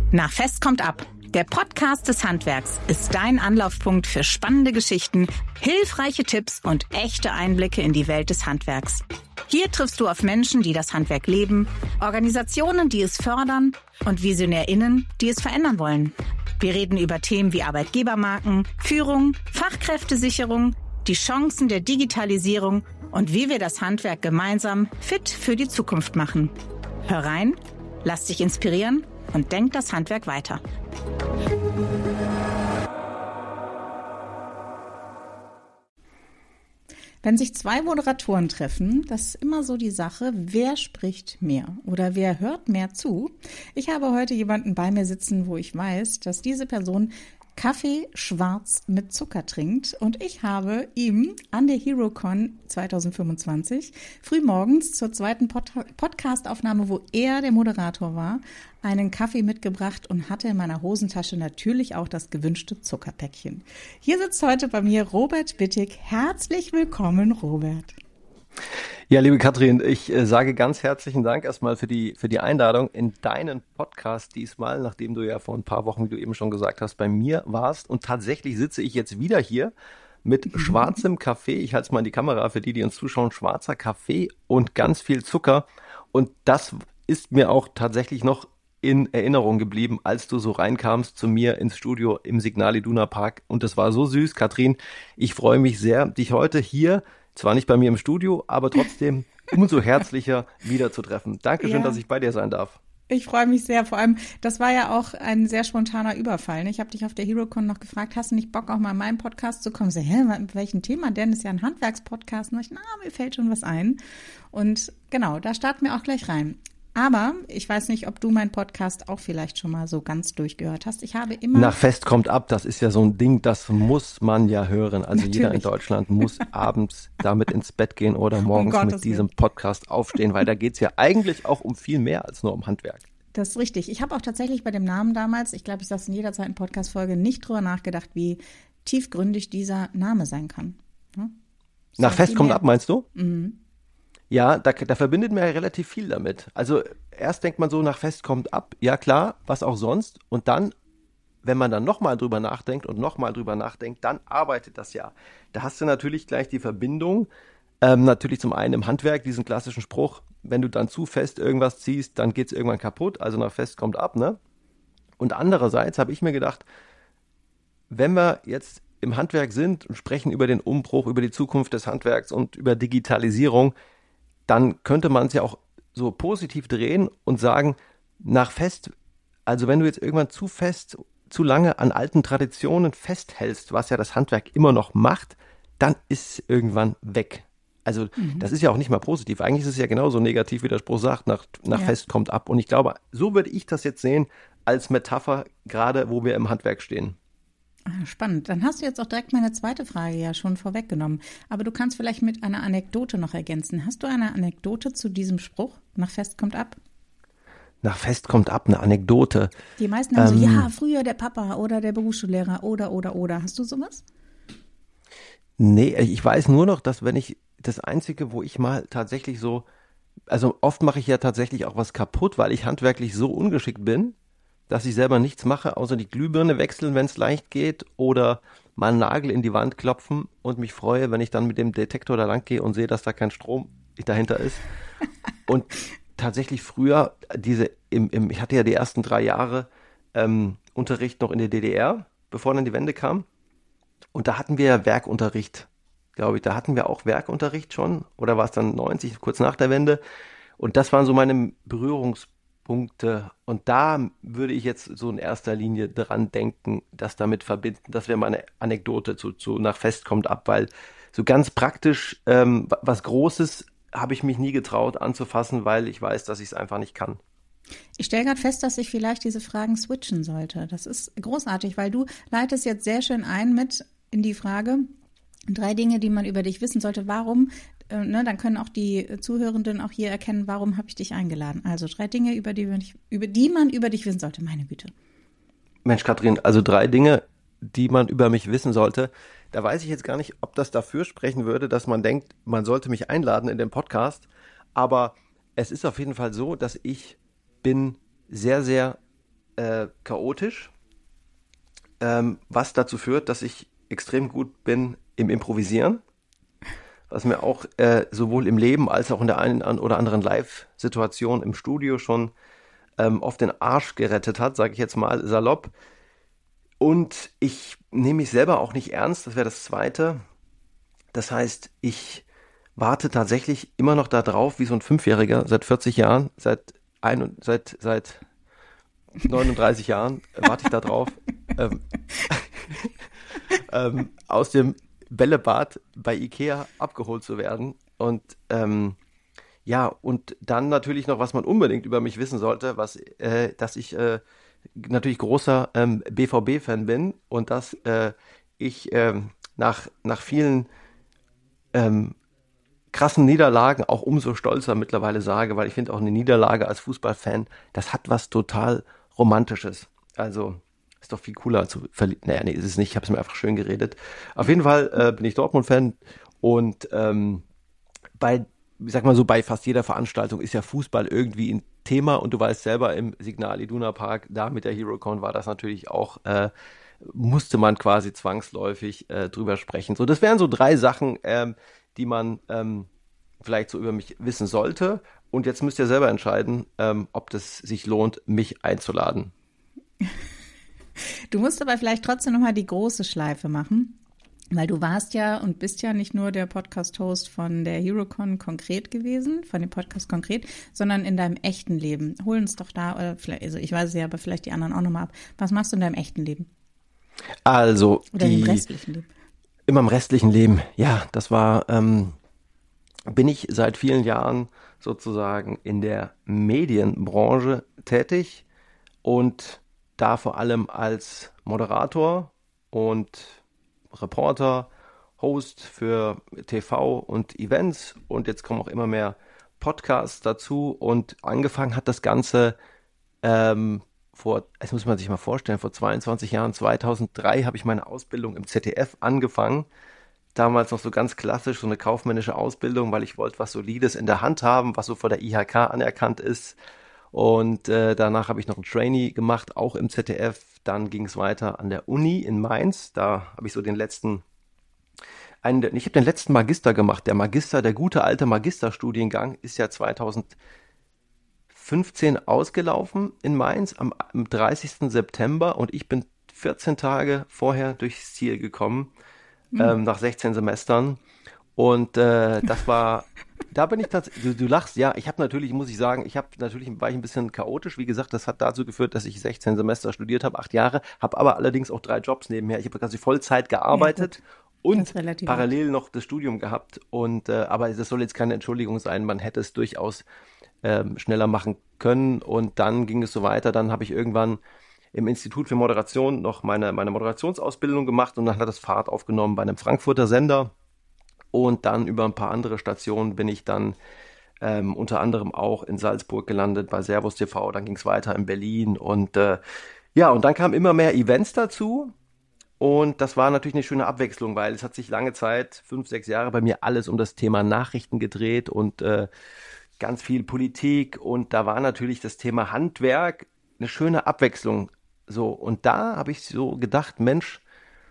Nach Fest kommt ab. Der Podcast des Handwerks ist dein Anlaufpunkt für spannende Geschichten, hilfreiche Tipps und echte Einblicke in die Welt des Handwerks. Hier triffst du auf Menschen, die das Handwerk leben, Organisationen, die es fördern und VisionärInnen, die es verändern wollen. Wir reden über Themen wie Arbeitgebermarken, Führung, Fachkräftesicherung, die Chancen der Digitalisierung und wie wir das Handwerk gemeinsam fit für die Zukunft machen. Hör rein, lass dich inspirieren und denk das Handwerk weiter. Wenn sich zwei Moderatoren treffen, das ist immer so die Sache, wer spricht mehr oder wer hört mehr zu. Ich habe heute jemanden bei mir sitzen, wo ich weiß, dass diese Person Kaffee schwarz mit Zucker trinkt, und ich habe ihm an der HeroCon 2025 frühmorgens zur zweiten Podcast-Aufnahme, wo er der Moderator war, einen Kaffee mitgebracht und hatte in meiner Hosentasche natürlich auch das gewünschte Zuckerpäckchen. Hier sitzt heute bei mir Robert Bittig. Herzlich willkommen, Robert. Ja, liebe Katrin, ich sage ganz herzlichen Dank erstmal für die Einladung in deinen Podcast diesmal, nachdem du ja vor ein paar Wochen, wie du eben schon gesagt hast, bei mir warst. Und tatsächlich sitze ich jetzt wieder hier mit schwarzem Kaffee. Ich halte es mal in die Kamera für die uns zuschauen. Schwarzer Kaffee und ganz viel Zucker. Und das ist mir auch tatsächlich noch in Erinnerung geblieben, als du so reinkamst zu mir ins Studio im Signal Iduna Park. Und das war so süß, Katrin. Ich freue mich sehr, dich heute hier, zwar nicht bei mir im Studio, aber trotzdem umso herzlicher wiederzutreffen. Dankeschön, dass ich bei dir sein darf. Ich freue mich sehr. Vor allem, das war ja auch ein sehr spontaner Überfall. Ich habe dich auf der HeroCon noch gefragt, hast du nicht Bock, auch mal in meinen Podcast zu kommen? Ich so, mit welchem Thema denn? Das ist ja ein Handwerkspodcast. Und ich, mir fällt schon was ein. Und genau, da starten wir auch gleich rein. Aber ich weiß nicht, ob du meinen Podcast auch vielleicht schon mal so ganz durchgehört hast. Ich habe immer... Nach Fest kommt ab, das ist ja so ein Ding, das muss man ja hören. Also natürlich. Jeder in Deutschland muss abends damit ins Bett gehen oder morgens mit diesem Podcast aufstehen, weil da geht's ja eigentlich auch um viel mehr als nur um Handwerk. Das ist richtig. Ich habe auch tatsächlich bei dem Namen damals, ich glaube, ich sage es in jeder zweiten Podcast-Folge, nicht drüber nachgedacht, wie tiefgründig dieser Name sein kann. Ja? Nach Fest kommt ab, meinst du? Mhm. Ja, da verbindet man ja relativ viel damit. Also erst denkt man so, nach Fest kommt ab, ja klar, was auch sonst. Und dann, wenn man dann nochmal drüber nachdenkt und nochmal drüber nachdenkt, dann arbeitet das ja. Da hast du natürlich gleich die Verbindung, natürlich zum einen im Handwerk, diesen klassischen Spruch, wenn du dann zu fest irgendwas ziehst, dann geht's irgendwann kaputt, also nach Fest kommt ab, ne? Und andererseits habe ich mir gedacht, wenn wir jetzt im Handwerk sind und sprechen über den Umbruch, über die Zukunft des Handwerks und über Digitalisierung, dann könnte man es ja auch so positiv drehen und sagen, nach Fest, also wenn du jetzt irgendwann zu fest, zu lange an alten Traditionen festhältst, was ja das Handwerk immer noch macht, dann ist es irgendwann weg. Also das ist ja auch nicht mal positiv. Eigentlich ist es ja genauso negativ, wie der Spruch sagt, nach Fest kommt ab. Und ich glaube, so würde ich das jetzt sehen als Metapher, gerade wo wir im Handwerk stehen. Spannend. Dann hast du jetzt auch direkt meine zweite Frage ja schon vorweggenommen. Aber du kannst vielleicht mit einer Anekdote noch ergänzen. Hast du eine Anekdote zu diesem Spruch? Nach Fest kommt ab? Nach Fest kommt ab, eine Anekdote. Die meisten haben so, ja, früher der Papa oder der Berufsschullehrer oder. Hast du sowas? Nee, ich weiß nur noch, dass wenn ich, das Einzige, wo ich mal tatsächlich so, also oft mache ich ja tatsächlich auch was kaputt, weil ich handwerklich so ungeschickt bin, dass ich selber nichts mache, außer die Glühbirne wechseln, wenn es leicht geht, oder mal einen Nagel in die Wand klopfen und mich freue, wenn ich dann mit dem Detektor da lang gehe und sehe, dass da kein Strom dahinter ist. Und tatsächlich früher, ich hatte ja die ersten 3 Jahre Unterricht noch in der DDR, bevor dann die Wende kam. Und da hatten wir ja Werkunterricht, glaube ich. Da hatten wir auch Werkunterricht schon, oder war es dann 90, kurz nach der Wende. Und das waren so meine Berührungspunkte. Und da würde ich jetzt so in erster Linie dran denken, das damit verbinden. Das wäre meine Anekdote zu nach Fest kommt ab, weil so ganz praktisch was Großes habe ich mich nie getraut anzufassen, weil ich weiß, dass ich es einfach nicht kann. Ich stelle gerade fest, dass ich vielleicht diese Fragen switchen sollte. Das ist großartig, weil du leitest jetzt sehr schön ein mit in die Frage 3 Dinge, die man über dich wissen sollte. Warum? Dann können auch die Zuhörenden auch hier erkennen, warum habe ich dich eingeladen. Also 3 Dinge, über die man über dich wissen sollte. Meine Güte. Mensch, Katrin, also 3 Dinge, die man über mich wissen sollte. Da weiß ich jetzt gar nicht, ob das dafür sprechen würde, dass man denkt, man sollte mich einladen in den Podcast. Aber es ist auf jeden Fall so, dass ich bin sehr, sehr chaotisch, was dazu führt, dass ich extrem gut bin im Improvisieren, was mir auch sowohl im Leben als auch in der einen oder anderen Live-Situation im Studio schon oft den Arsch gerettet hat, sage ich jetzt mal salopp. Und ich nehme mich selber auch nicht ernst, das wäre das Zweite. Das heißt, ich warte tatsächlich immer noch da drauf, wie so ein Fünfjähriger, seit 40 Jahren, seit 39 Jahren warte ich da drauf, aus dem Bällebad bei Ikea abgeholt zu werden. Und ja, und dann natürlich noch, was man unbedingt über mich wissen sollte, dass ich natürlich großer BVB-Fan bin und dass ich nach vielen krassen Niederlagen auch umso stolzer mittlerweile sage, weil ich finde auch eine Niederlage als Fußballfan, das hat was total Romantisches. Also ist doch viel cooler zu verlieren. Naja, nee, ist es nicht. Ich habe es mir einfach schön geredet. Auf jeden Fall bin ich Dortmund-Fan und ich sag mal so, bei fast jeder Veranstaltung ist ja Fußball irgendwie ein Thema und du weißt selber, im Signal Iduna Park, da mit der HeroCon war das natürlich auch, musste man quasi zwangsläufig drüber sprechen. So, das wären so 3 Sachen, die man vielleicht so über mich wissen sollte. Und jetzt müsst ihr selber entscheiden, ob das sich lohnt, mich einzuladen. Du musst aber vielleicht trotzdem nochmal die große Schleife machen. Weil du warst ja und bist ja nicht nur der Podcast-Host von der HeroCon konkret gewesen, von dem Podcast konkret, sondern in deinem echten Leben. Hol uns doch da, oder vielleicht, also ich weiß es ja, aber vielleicht die anderen auch nochmal ab. Was machst du in deinem echten Leben? Also, oder im restlichen Leben? Immer im restlichen Leben, ja, das war, bin ich seit vielen Jahren sozusagen in der Medienbranche tätig und da vor allem als Moderator und Reporter, Host für TV und Events und jetzt kommen auch immer mehr Podcasts dazu und angefangen hat das Ganze das muss man sich mal vorstellen, vor 22 Jahren, 2003 habe ich meine Ausbildung im ZDF angefangen, damals noch so ganz klassisch, so eine kaufmännische Ausbildung, weil ich wollte was Solides in der Hand haben, was so von der IHK anerkannt ist. Und danach habe ich noch ein Trainee gemacht, auch im ZDF. Dann ging es weiter an der Uni in Mainz. Da habe ich so den letzten Magister gemacht. Der gute alte Magisterstudiengang ist ja 2015 ausgelaufen in Mainz am 30. September und ich bin 14 Tage vorher durchs Ziel gekommen, nach 16 Semestern. Und das war, da bin ich tatsächlich, du lachst, ja, ich habe natürlich, muss ich sagen, war ich ein bisschen chaotisch. Wie gesagt, das hat dazu geführt, dass ich 16 Semester studiert habe, 8 Jahre, habe aber allerdings auch 3 Jobs nebenher. Ich habe quasi Vollzeit gearbeitet und parallel noch das Studium gehabt. Und aber das soll jetzt keine Entschuldigung sein, man hätte es durchaus schneller machen können. Und dann ging es so weiter. Dann habe ich irgendwann im Institut für Moderation noch meine Moderationsausbildung gemacht und dann hat das Fahrt aufgenommen bei einem Frankfurter Sender. Und dann über ein paar andere Stationen bin ich dann unter anderem auch in Salzburg gelandet bei Servus TV. Dann ging es weiter in Berlin und ja, und dann kamen immer mehr Events dazu. Und das war natürlich eine schöne Abwechslung, weil es hat sich lange Zeit, 5, 6 Jahre bei mir alles um das Thema Nachrichten gedreht und ganz viel Politik. Und da war natürlich das Thema Handwerk eine schöne Abwechslung. So, und da habe ich so gedacht, Mensch,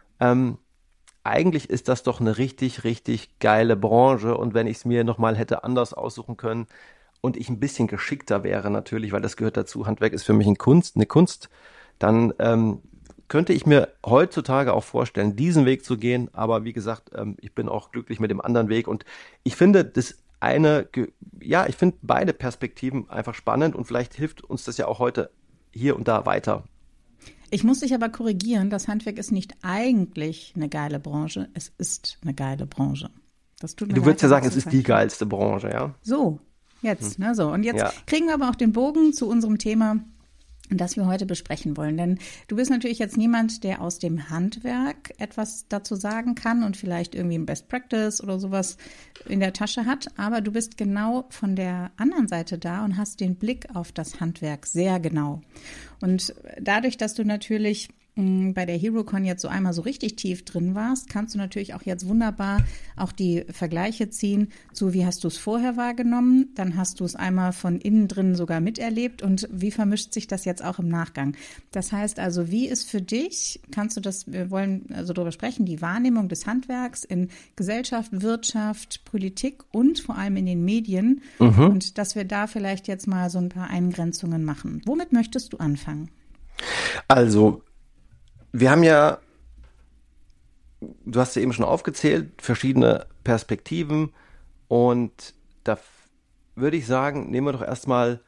eigentlich ist das doch eine richtig, richtig geile Branche und wenn ich es mir nochmal hätte anders aussuchen können und ich ein bisschen geschickter wäre natürlich, weil das gehört dazu, Handwerk ist für mich eine Kunst, dann könnte ich mir heutzutage auch vorstellen, diesen Weg zu gehen, aber wie gesagt, ich bin auch glücklich mit dem anderen Weg und ich finde ich finde beide Perspektiven einfach spannend und vielleicht hilft uns das ja auch heute hier und da weiter. Ich muss dich aber korrigieren, das Handwerk ist nicht eigentlich eine geile Branche, es ist eine geile Branche. Das tut mir leid, du würdest ja sagen, es ist die geilste Branche, ja? So, jetzt, ne, so. Und jetzt kriegen wir aber auch den Bogen zu unserem Thema, das wir heute besprechen wollen. Denn du bist natürlich jetzt niemand, der aus dem Handwerk etwas dazu sagen kann und vielleicht irgendwie ein Best Practice oder sowas in der Tasche hat. Aber du bist genau von der anderen Seite da und hast den Blick auf das Handwerk sehr genau. Und dadurch, dass du natürlich bei der HeroCon jetzt so einmal so richtig tief drin warst, kannst du natürlich auch jetzt wunderbar auch die Vergleiche ziehen zu, wie hast du es vorher wahrgenommen, dann hast du es einmal von innen drin sogar miterlebt und wie vermischt sich das jetzt auch im Nachgang. Das heißt also, wie ist für dich, kannst du das, wir wollen also darüber sprechen, die Wahrnehmung des Handwerks in Gesellschaft, Wirtschaft, Politik und vor allem in den Medien und dass wir da vielleicht jetzt mal so ein paar Eingrenzungen machen. Womit möchtest du anfangen? Also, wir haben ja, du hast ja eben schon aufgezählt, verschiedene Perspektiven und da würde ich sagen, nehmen wir doch erstmal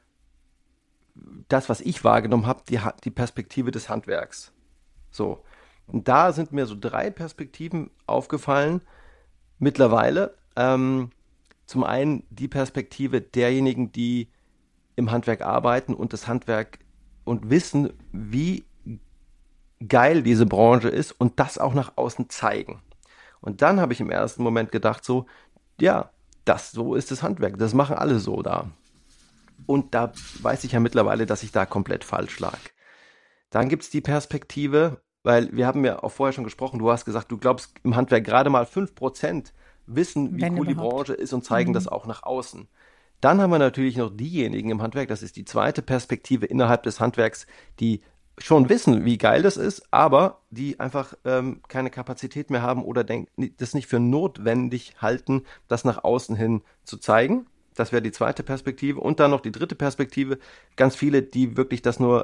das, was ich wahrgenommen habe, die Perspektive des Handwerks. So, und da sind mir so 3 Perspektiven aufgefallen mittlerweile. Zum einen die Perspektive derjenigen, die im Handwerk arbeiten und das Handwerk und wissen, wie geil diese Branche ist und das auch nach außen zeigen. Und dann habe ich im ersten Moment gedacht so, ja, so ist das Handwerk, das machen alle so da. Und da weiß ich ja mittlerweile, dass ich da komplett falsch lag. Dann gibt es die Perspektive, weil wir haben ja auch vorher schon gesprochen, du hast gesagt, du glaubst im Handwerk gerade mal 5% wissen, wie cool die Branche ist und zeigen das auch nach außen. Dann haben wir natürlich noch diejenigen im Handwerk, das ist die zweite Perspektive innerhalb des Handwerks, die schon wissen, wie geil das ist, aber die einfach keine Kapazität mehr haben oder das nicht für notwendig halten, das nach außen hin zu zeigen. Das wäre die zweite Perspektive. Und dann noch die dritte Perspektive, ganz viele, die wirklich das nur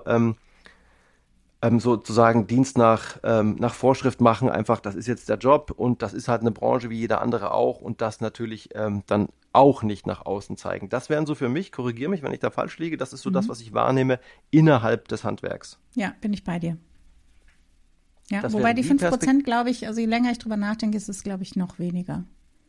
sozusagen Dienst nach Vorschrift machen, einfach, das ist jetzt der Job und das ist halt eine Branche wie jeder andere auch und das natürlich dann auch nicht nach außen zeigen. Das wären so für mich, korrigiere mich, wenn ich da falsch liege, das ist so das, was ich wahrnehme innerhalb des Handwerks. Ja, bin ich bei dir. Ja, wobei die 5%, glaube ich, also je länger ich drüber nachdenke, ist es, glaube ich, noch weniger.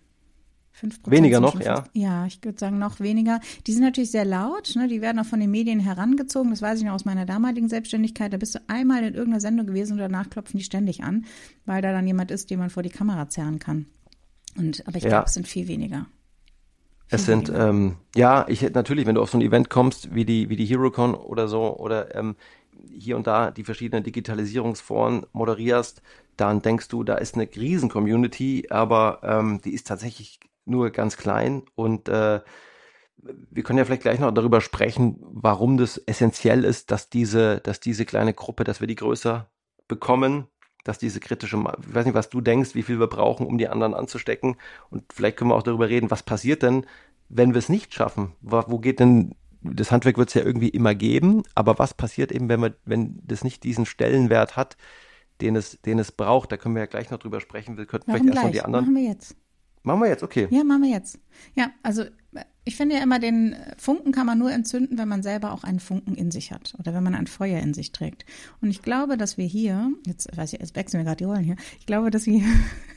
5% weniger noch, ja? Ja, ich würde sagen, noch weniger. Die sind natürlich sehr laut, ne? Die werden auch von den Medien herangezogen. Das weiß ich noch aus meiner damaligen Selbstständigkeit. Da bist du einmal in irgendeiner Sendung gewesen und danach klopfen die ständig an, weil da dann jemand ist, den man vor die Kamera zerren kann. Aber ich glaube, es sind viel weniger. Es sind, natürlich, wenn du auf so ein Event kommst, wie die HeroCon oder so, oder hier und da die verschiedenen Digitalisierungsforen moderierst, dann denkst du, da ist eine Riesen-Community, aber die ist tatsächlich nur ganz klein und wir können ja vielleicht gleich noch darüber sprechen, warum das essentiell ist, dass diese kleine Gruppe, dass wir die größer bekommen, dass diese kritische, ich weiß nicht, was du denkst, wie viel wir brauchen, um die anderen anzustecken. Und vielleicht können wir auch darüber reden, was passiert denn, wenn wir es nicht schaffen? Wo geht denn, das Handwerk wird es ja irgendwie immer geben, aber was passiert eben, wenn das nicht diesen Stellenwert hat, den es braucht? Da können wir ja gleich noch drüber sprechen. Wir könnten vielleicht erst noch die anderen. Machen wir jetzt. Machen wir jetzt, okay. Ja, machen wir jetzt. Ja, also ich finde ja immer, den Funken kann man nur entzünden, wenn man selber auch einen Funken in sich hat oder wenn man ein Feuer in sich trägt. Und ich glaube, dass wir hier, jetzt wechseln wir gerade die Rollen hier, ich glaube, dass wir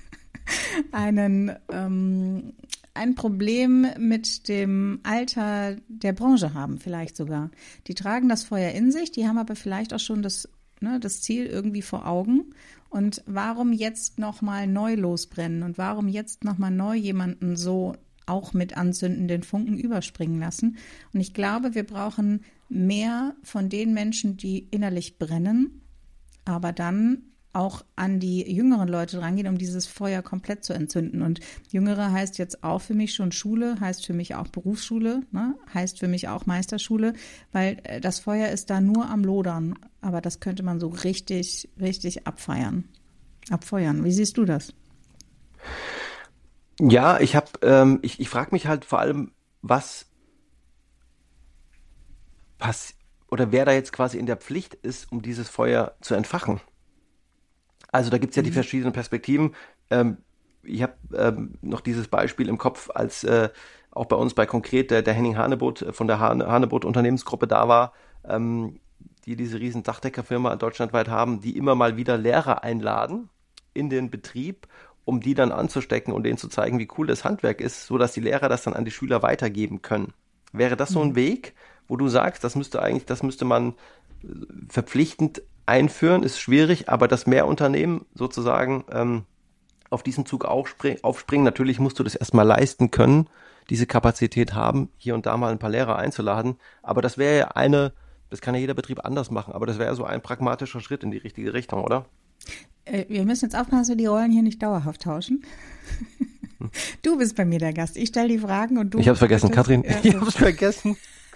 ein Problem mit dem Alter der Branche haben, vielleicht sogar. Die tragen das Feuer in sich, die haben aber vielleicht auch schon das Ziel irgendwie vor Augen. Und warum jetzt nochmal neu losbrennen und warum jetzt nochmal neu jemanden so auch mit anzündenden Funken überspringen lassen? Und ich glaube, wir brauchen mehr von den Menschen, die innerlich brennen, aber dann auch an die jüngeren Leute rangehen, um dieses Feuer komplett zu entzünden. Und Jüngere heißt jetzt auch für mich schon Schule, heißt für mich auch Berufsschule, ne? Heißt für mich auch Meisterschule, weil das Feuer ist da nur am Lodern. Aber das könnte man so richtig, richtig abfeuern. Wie siehst du das? Ja, ich frage mich halt vor allem, oder wer da jetzt quasi in der Pflicht ist, um dieses Feuer zu entfachen. Also da gibt es ja die verschiedenen Perspektiven. Ich habe noch dieses Beispiel im Kopf, als auch bei uns bei Konkret der Henning Hanebut von der Hanebut Unternehmensgruppe da war, die diese riesen Dachdeckerfirma deutschlandweit haben, die immer mal wieder Lehrer einladen in den Betrieb, um die dann anzustecken und denen zu zeigen, wie cool das Handwerk ist, sodass die Lehrer das dann an die Schüler weitergeben können. Wäre das so ein Weg, wo du sagst, das müsste man verpflichtend einführen, ist schwierig, aber dass mehr Unternehmen sozusagen auf diesen Zug aufspringen, natürlich musst du das erstmal leisten können, diese Kapazität haben, hier und da mal ein paar Lehrer einzuladen, aber das wäre ja eine Das kann ja jeder Betrieb anders machen, aber das wäre so ein pragmatischer Schritt in die richtige Richtung, oder? Wir müssen jetzt aufpassen, dass wir die Rollen hier nicht dauerhaft tauschen. Du bist bei mir der Gast. Ich stelle die Fragen und du... Ich hab's vergessen, Katrin. Ich hab's vergessen.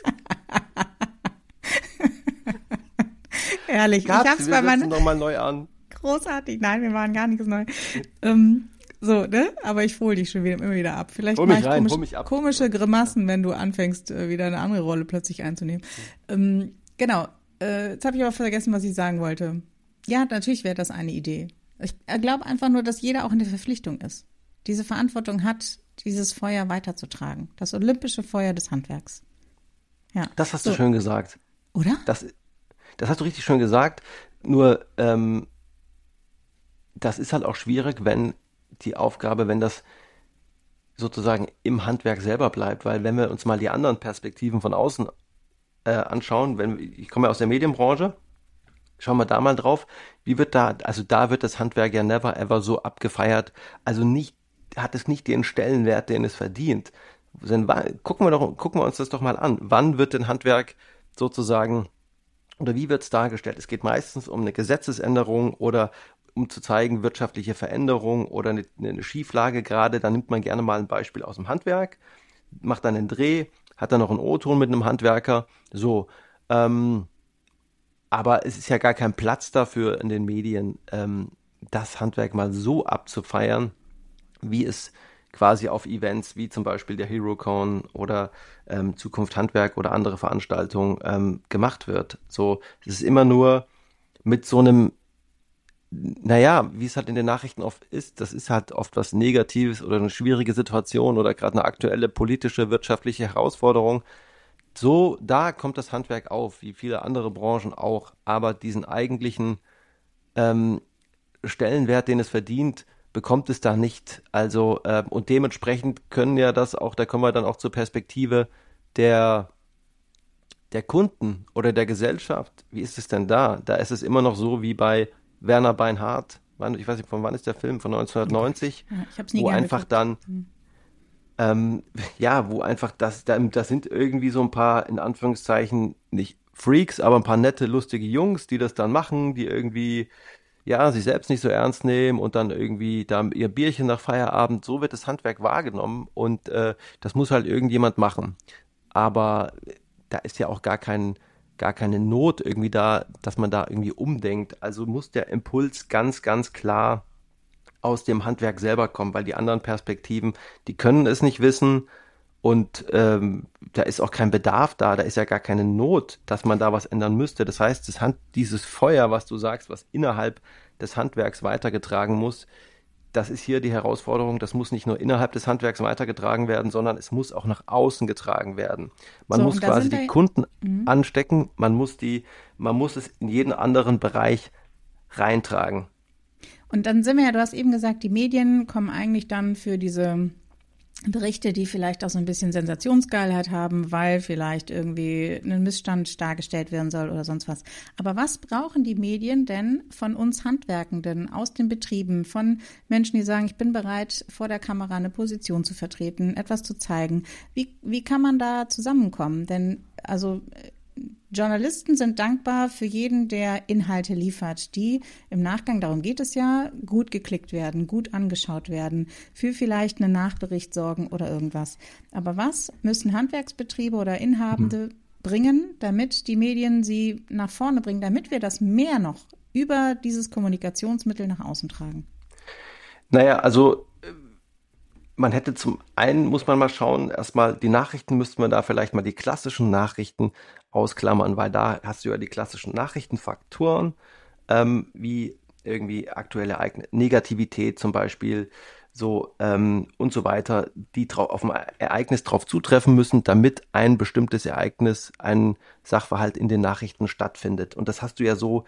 Ehrlich, Schatz, ich hab's wir bei meiner... nochmal neu an. Großartig. Nein, wir waren gar nichts neu. So, ne? Aber ich hole dich schon wieder, immer wieder ab. Vielleicht Hol mache mich ich rein, hol mich ab. komische Grimassen, wenn du anfängst, wieder eine andere Rolle plötzlich einzunehmen. Genau. Jetzt habe ich aber vergessen, was ich sagen wollte. Ja, natürlich wäre das eine Idee. Ich glaube einfach nur, dass jeder auch in der Verpflichtung ist. Diese Verantwortung hat, dieses Feuer weiterzutragen. Das olympische Feuer des Handwerks. Ja. Das hast du schön gesagt. Oder? Das hast du richtig schön gesagt. Nur, das ist halt auch schwierig, wenn das sozusagen im Handwerk selber bleibt, weil wenn wir uns mal die anderen Perspektiven von außen anschauen, ich komme ja aus der Medienbranche, schauen wir da mal drauf, da wird das Handwerk ja never ever so abgefeiert, also hat es nicht den Stellenwert, den es verdient. Gucken wir uns das doch mal an. Wann wird denn Handwerk sozusagen, oder wie wird es dargestellt? Es geht meistens um eine Gesetzesänderung oder um zu zeigen, wirtschaftliche Veränderung oder eine Schieflage gerade. Da nimmt man gerne mal ein Beispiel aus dem Handwerk, macht dann einen Dreh, hat dann noch einen O-Ton mit einem Handwerker. So, aber es ist ja gar kein Platz dafür in den Medien, das Handwerk mal so abzufeiern, wie es quasi auf Events wie zum Beispiel der HeroCon oder Zukunft Handwerk oder andere Veranstaltungen gemacht wird. So, es ist immer nur mit so einem, naja, wie es halt in den Nachrichten oft ist, das ist halt oft was Negatives oder eine schwierige Situation oder gerade eine aktuelle politische, wirtschaftliche Herausforderung. So, da kommt das Handwerk auf, wie viele andere Branchen auch, aber diesen eigentlichen Stellenwert, den es verdient, bekommt es da nicht. Also, und dementsprechend können ja das auch, da kommen wir dann auch zur Perspektive der Kunden oder der Gesellschaft. Wie ist es denn da? Da ist es immer noch so wie bei Werner Beinhardt. Ich weiß nicht, von wann ist der Film? Von 1990? Ja, ich hab's nie wo gern einfach geguckt. dann, wo einfach das sind irgendwie so ein paar, in Anführungszeichen, nicht Freaks, aber ein paar nette, lustige Jungs, die das dann machen, die irgendwie ja, sich selbst nicht so ernst nehmen und dann irgendwie da ihr Bierchen nach Feierabend, so wird das Handwerk wahrgenommen und das muss halt irgendjemand machen. Aber da ist ja auch gar keine Not irgendwie da, dass man da irgendwie umdenkt. Also muss der Impuls ganz, ganz klar aus dem Handwerk selber kommen, weil die anderen Perspektiven, die können es nicht wissen und da ist auch kein Bedarf da ist ja gar keine Not, dass man da was ändern müsste. Das heißt, dieses Feuer, was du sagst, was innerhalb des Handwerks weitergetragen muss, das ist hier die Herausforderung, das muss nicht nur innerhalb des Handwerks weitergetragen werden, sondern es muss auch nach außen getragen werden. Man So, muss und da quasi sind die wir, Kunden anstecken, man muss es in jeden anderen Bereich reintragen. und dann sind wir ja, du hast eben gesagt, die Medien kommen eigentlich dann für diese Berichte, die vielleicht auch so ein bisschen Sensationsgeilheit haben, weil vielleicht irgendwie ein Missstand dargestellt werden soll oder sonst was. Aber was brauchen die Medien denn von uns Handwerkenden aus den Betrieben, von Menschen, die sagen, ich bin bereit, vor der Kamera eine Position zu vertreten, etwas zu zeigen? Wie kann man da zusammenkommen? Denn also Journalisten sind dankbar für jeden, der Inhalte liefert, die im Nachgang, darum geht es ja, gut geklickt werden, gut angeschaut werden, für vielleicht einen Nachbericht sorgen oder irgendwas. Aber was müssen Handwerksbetriebe oder Inhabende bringen, damit die Medien sie nach vorne bringen, damit wir das mehr noch über dieses Kommunikationsmittel nach außen tragen? Naja, also man hätte zum einen, muss man mal schauen, erstmal die Nachrichten müssten wir da vielleicht mal die klassischen Nachrichten ausklammern, weil da hast du ja die klassischen Nachrichtenfaktoren, wie irgendwie aktuelle Negativität zum Beispiel, so und so weiter, die auf ein Ereignis drauf zutreffen müssen, damit ein bestimmtes Ereignis, ein Sachverhalt in den Nachrichten stattfindet. Und das hast du ja so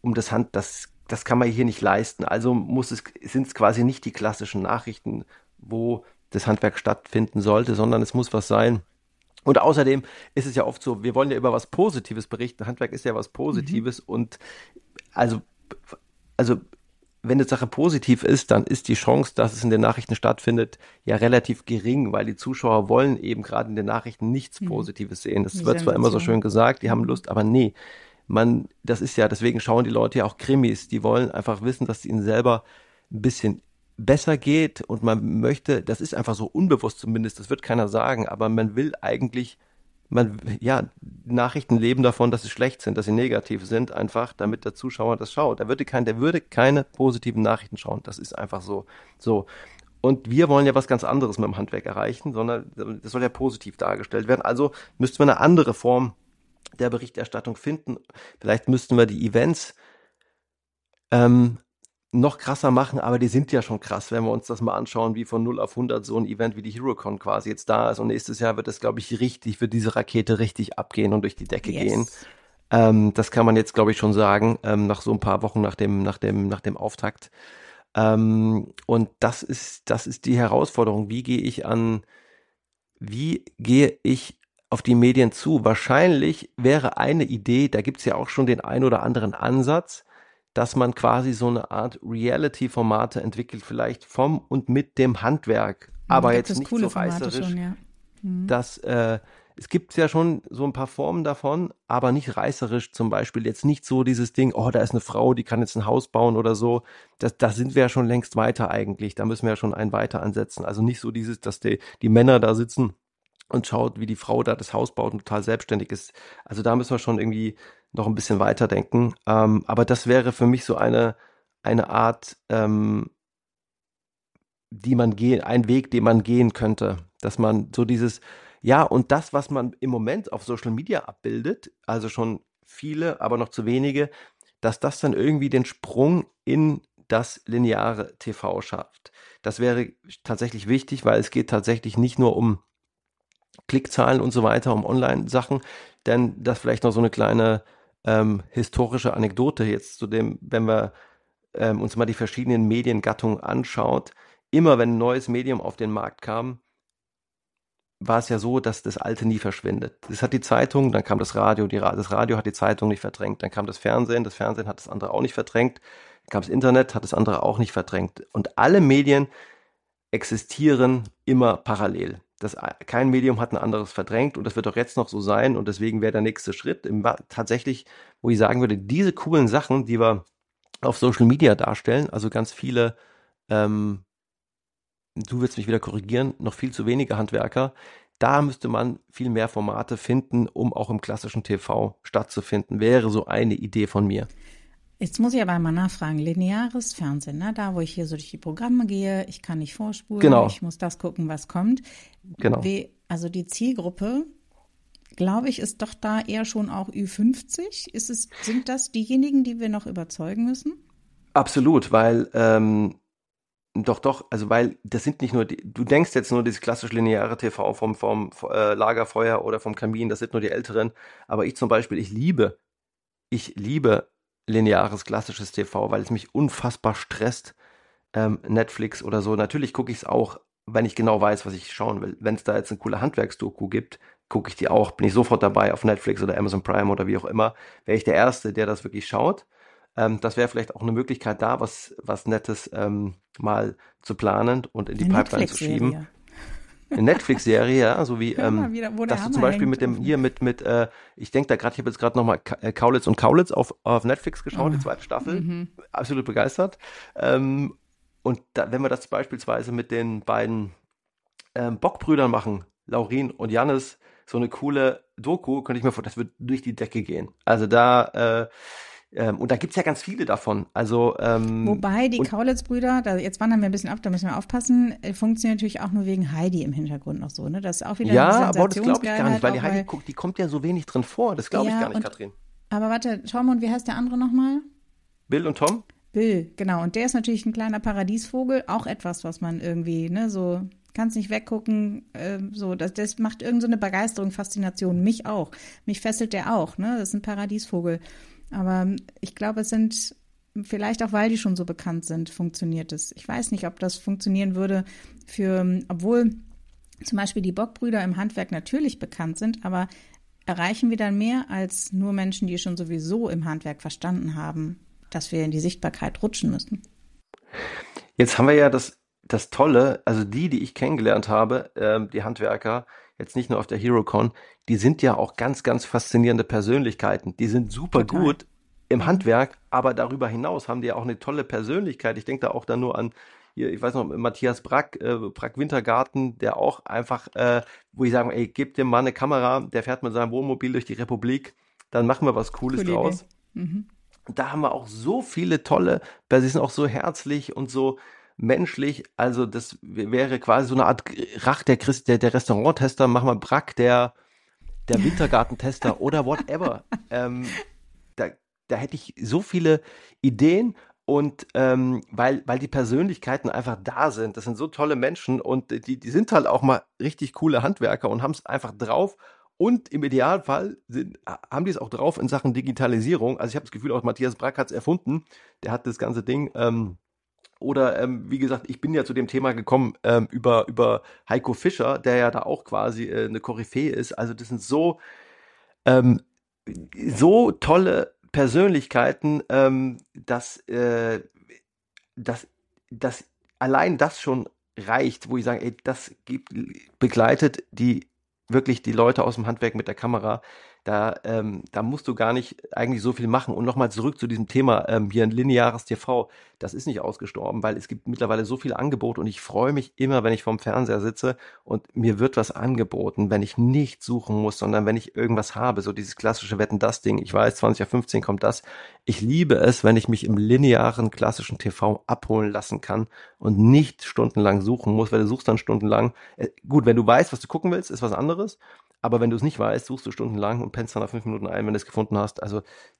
das kann man hier nicht leisten. Also sind es quasi nicht die klassischen Nachrichten, wo das Handwerk stattfinden sollte, sondern es muss was sein. Und außerdem ist es ja oft so, wir wollen ja über was Positives berichten. Handwerk ist ja was Positives und also wenn die Sache positiv ist, dann ist die Chance, dass es in den Nachrichten stattfindet, ja relativ gering, weil die Zuschauer wollen eben gerade in den Nachrichten nichts Positives sehen. Das Die wird zwar immer so Sensation. schön gesagt, die haben Lust, aber nee. Das ist ja, deswegen schauen die Leute ja auch Krimis. Die wollen einfach wissen, dass es ihnen selber ein bisschen besser geht und man möchte, das ist einfach so unbewusst zumindest, das wird keiner sagen, aber man will eigentlich, Nachrichten leben davon, dass sie schlecht sind, dass sie negativ sind, einfach, damit der Zuschauer das schaut. Der würde keine positiven Nachrichten schauen. Das ist einfach so. So. Und wir wollen ja was ganz anderes mit dem Handwerk erreichen, sondern das soll ja positiv dargestellt werden. Also müssten wir eine andere Form der Berichterstattung finden. Vielleicht müssten wir die Events ähm, noch krasser machen, aber die sind ja schon krass, wenn wir uns das mal anschauen, wie von 0 auf 100 so ein Event wie die HeroCon quasi jetzt da ist. Und nächstes Jahr wird es, glaube ich, wird diese Rakete richtig abgehen und durch die Decke gehen. Yes. Das kann man jetzt, glaube ich, schon sagen, nach so ein paar Wochen nach dem Auftakt. Und das ist die Herausforderung. Wie gehe ich auf die Medien zu? Wahrscheinlich wäre eine Idee, da gibt es ja auch schon den ein oder anderen Ansatz, dass man quasi so eine Art Reality-Formate entwickelt, vielleicht vom und mit dem Handwerk, aber Gibt jetzt es nicht so coole Formate reißerisch, schon, ja. dass es gibt ja schon so ein paar Formen davon, aber nicht reißerisch, zum Beispiel jetzt nicht so dieses Ding, oh, da ist eine Frau, die kann jetzt ein Haus bauen oder so. Da sind wir ja schon längst weiter eigentlich. Da müssen wir ja schon einen weiter ansetzen. Also nicht so dieses, dass die Männer da sitzen und schaut, wie die Frau da das Haus baut und total selbstständig ist. Also da müssen wir schon irgendwie noch ein bisschen weiterdenken. Aber das wäre für mich so eine Art, ein Weg, den man gehen könnte, dass man so dieses, ja, und das, was man im Moment auf Social Media abbildet, also schon viele, aber noch zu wenige, dass das dann irgendwie den Sprung in das lineare TV schafft. Das wäre tatsächlich wichtig, weil es geht tatsächlich nicht nur um Klickzahlen und so weiter, um Online-Sachen, denn das vielleicht noch so eine kleine historische Anekdote jetzt zu dem, wenn wir uns mal die verschiedenen Mediengattungen anschaut. Immer wenn ein neues Medium auf den Markt kam, war es ja so, dass das Alte nie verschwindet. Das hat die Zeitung, dann kam das Radio, das Radio hat die Zeitung nicht verdrängt, dann kam das Fernsehen hat das andere auch nicht verdrängt, dann kam das Internet, hat das andere auch nicht verdrängt. Und alle Medien existieren immer parallel. Kein Medium hat ein anderes verdrängt und das wird auch jetzt noch so sein und deswegen wäre der nächste Schritt tatsächlich, wo ich sagen würde, diese coolen Sachen, die wir auf Social Media darstellen, also ganz viele, du wirst mich wieder korrigieren, noch viel zu wenige Handwerker. Da müsste man viel mehr Formate finden, um auch im klassischen TV stattzufinden. Wäre so eine Idee von mir. Jetzt muss ich aber mal nachfragen, lineares Fernsehen, ne? Da, wo ich hier so durch die Programme gehe, ich kann nicht vorspulen, Genau, ich muss das gucken, was kommt. genau. Also die Zielgruppe, glaube ich, ist doch da eher schon auch Ü50. Sind das diejenigen, die wir noch überzeugen müssen? Absolut, weil doch, also weil das sind nicht nur, du denkst jetzt nur dieses klassisch lineare TV vom Lagerfeuer oder vom Kamin, das sind nur die Älteren, aber ich zum Beispiel, ich liebe lineares klassisches TV, weil es mich unfassbar stresst, Netflix oder so. Natürlich gucke ich es auch, wenn ich genau weiß, was ich schauen will. Wenn es da jetzt eine coole Handwerksdoku gibt, gucke ich die auch, bin ich sofort dabei auf Netflix oder Amazon Prime oder wie auch immer, wäre ich der Erste, der das wirklich schaut. Das wäre vielleicht auch eine Möglichkeit da, was Nettes mal zu planen und in die Eine Pipeline zu schieben. Netflix-Serie. Eine Netflix-Serie, ja, so wie, Hör mal wieder, wo der dass du Hammer zum Beispiel hängt. ich denke da gerade, ich habe jetzt gerade nochmal Kaulitz und Kaulitz auf Netflix geschaut, die zweite Staffel, absolut begeistert. Und wenn wir das beispielsweise mit den beiden Bock-Brüdern machen, Laurin und Jannis, so eine coole Doku, könnte ich mir vorstellen, das wird durch die Decke gehen. Also und da gibt's ja ganz viele davon. Also, Wobei die und Kaulitz-Brüder, jetzt wandern wir ein bisschen ab, da müssen wir aufpassen, funktioniert natürlich auch nur wegen Heidi im Hintergrund noch so, ne? Das ist auch wieder eine ja, aber das glaube ich gar nicht, Sensationsgeilheit, weil die auch Heidi guckt, die kommt ja so wenig drin vor. Das glaube ich ja, gar nicht, Katrin. aber warte, Tom und wie heißt der andere nochmal? Bill und Tom? Bill, genau. Und der ist natürlich ein kleiner Paradiesvogel, auch etwas, was man irgendwie, ne, so kannst nicht weggucken, so, das macht irgend so eine Begeisterung, Faszination, mich auch. Mich fesselt der auch, ne? Das ist ein Paradiesvogel. Aber ich glaube, es sind, vielleicht auch, weil die schon so bekannt sind, funktioniert es. Ich weiß nicht, ob das funktionieren würde obwohl zum Beispiel die Bock-Brüder im Handwerk natürlich bekannt sind, aber erreichen wir dann mehr als nur Menschen, die schon sowieso im Handwerk verstanden haben, dass wir in die Sichtbarkeit rutschen müssen? Jetzt haben wir ja das Tolle, also die ich kennengelernt habe, die Handwerker, jetzt nicht nur auf der HeroCon, die sind ja auch ganz, ganz faszinierende Persönlichkeiten. Die sind super Total. gut im Mhm. Handwerk, aber darüber hinaus haben die ja auch eine tolle Persönlichkeit. Ich denke da auch dann nur an, hier, ich weiß noch, Matthias Brack, Brack Wintergarten, der auch einfach, wo ich sage, ey, gib dem Mann eine Kamera, der fährt mit seinem Wohnmobil durch die Republik, dann machen wir was Cooles Coole Idee. draus. Mhm. Und da haben wir auch so viele tolle, weil sie sind auch so herzlich und so menschlich. Also das wäre quasi so eine Art Rach der Restauranttester, mach mal Brack, der Wintergartentester oder whatever. Da, da hätte ich so viele Ideen und weil die Persönlichkeiten einfach da sind. Das sind so tolle Menschen und die sind halt auch mal richtig coole Handwerker und haben es einfach drauf. Und im Idealfall haben die es auch drauf in Sachen Digitalisierung. Also ich habe das Gefühl, auch Matthias Brack hat es erfunden. Der hat das ganze Ding. Oder wie gesagt, ich bin ja zu dem Thema gekommen über Heiko Fischer, der ja da auch quasi eine Koryphäe ist. Also das sind ähm, so tolle Persönlichkeiten, dass, dass allein das schon reicht, wo ich sage, ey, begleitet wirklich die Leute aus dem Handwerk mit der Kamera. Da musst du gar nicht eigentlich so viel machen. Und nochmal zurück zu diesem Thema hier ein lineares TV. Das ist nicht ausgestorben, weil es gibt mittlerweile so viel Angebot und ich freue mich immer, wenn ich vorm Fernseher sitze und mir wird was angeboten, wenn ich nicht suchen muss, sondern wenn ich irgendwas habe. So dieses klassische Wetten-das-Ding. Ich weiß, 20:15 kommt das. Ich liebe es, wenn ich mich im linearen klassischen TV abholen lassen kann und nicht stundenlang suchen muss, weil du suchst dann stundenlang. Gut, wenn du weißt, was du gucken willst, ist was anderes. Aber wenn du es nicht weißt, suchst du stundenlang und pennst dann nach 5 Minuten ein, wenn du es gefunden hast. Also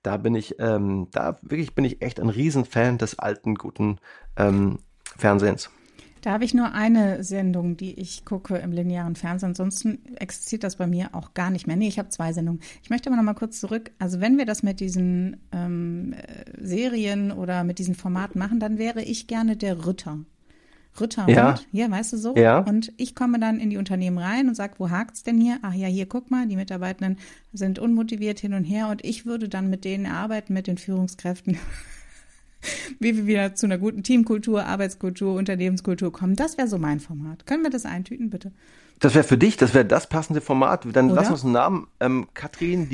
da wirklich bin ich echt ein Riesenfan des alten, guten Fernsehens. Da habe ich nur eine Sendung, die ich gucke im linearen Fernsehen. Ansonsten existiert das bei mir auch gar nicht mehr. Nee, ich habe 2 Sendungen. Ich möchte aber noch mal kurz zurück. Also wenn wir das mit diesen Serien oder mit diesen Formaten machen, dann wäre ich gerne der Ritter. Ja, Ritterhund, ja, weißt du so? ja. Und ich komme dann in die Unternehmen rein und sage, wo hakt's denn hier? Ach ja, hier, guck mal, die Mitarbeitenden sind unmotiviert hin und her und ich würde dann mit denen arbeiten, mit den Führungskräften, wie wir wieder zu einer guten Teamkultur, Arbeitskultur, Unternehmenskultur kommen. Das wäre so mein Format. Können wir das eintüten, bitte? Das wäre für dich, das wäre das passende Format. Dann lass Oder? uns einen Namen. Katrin,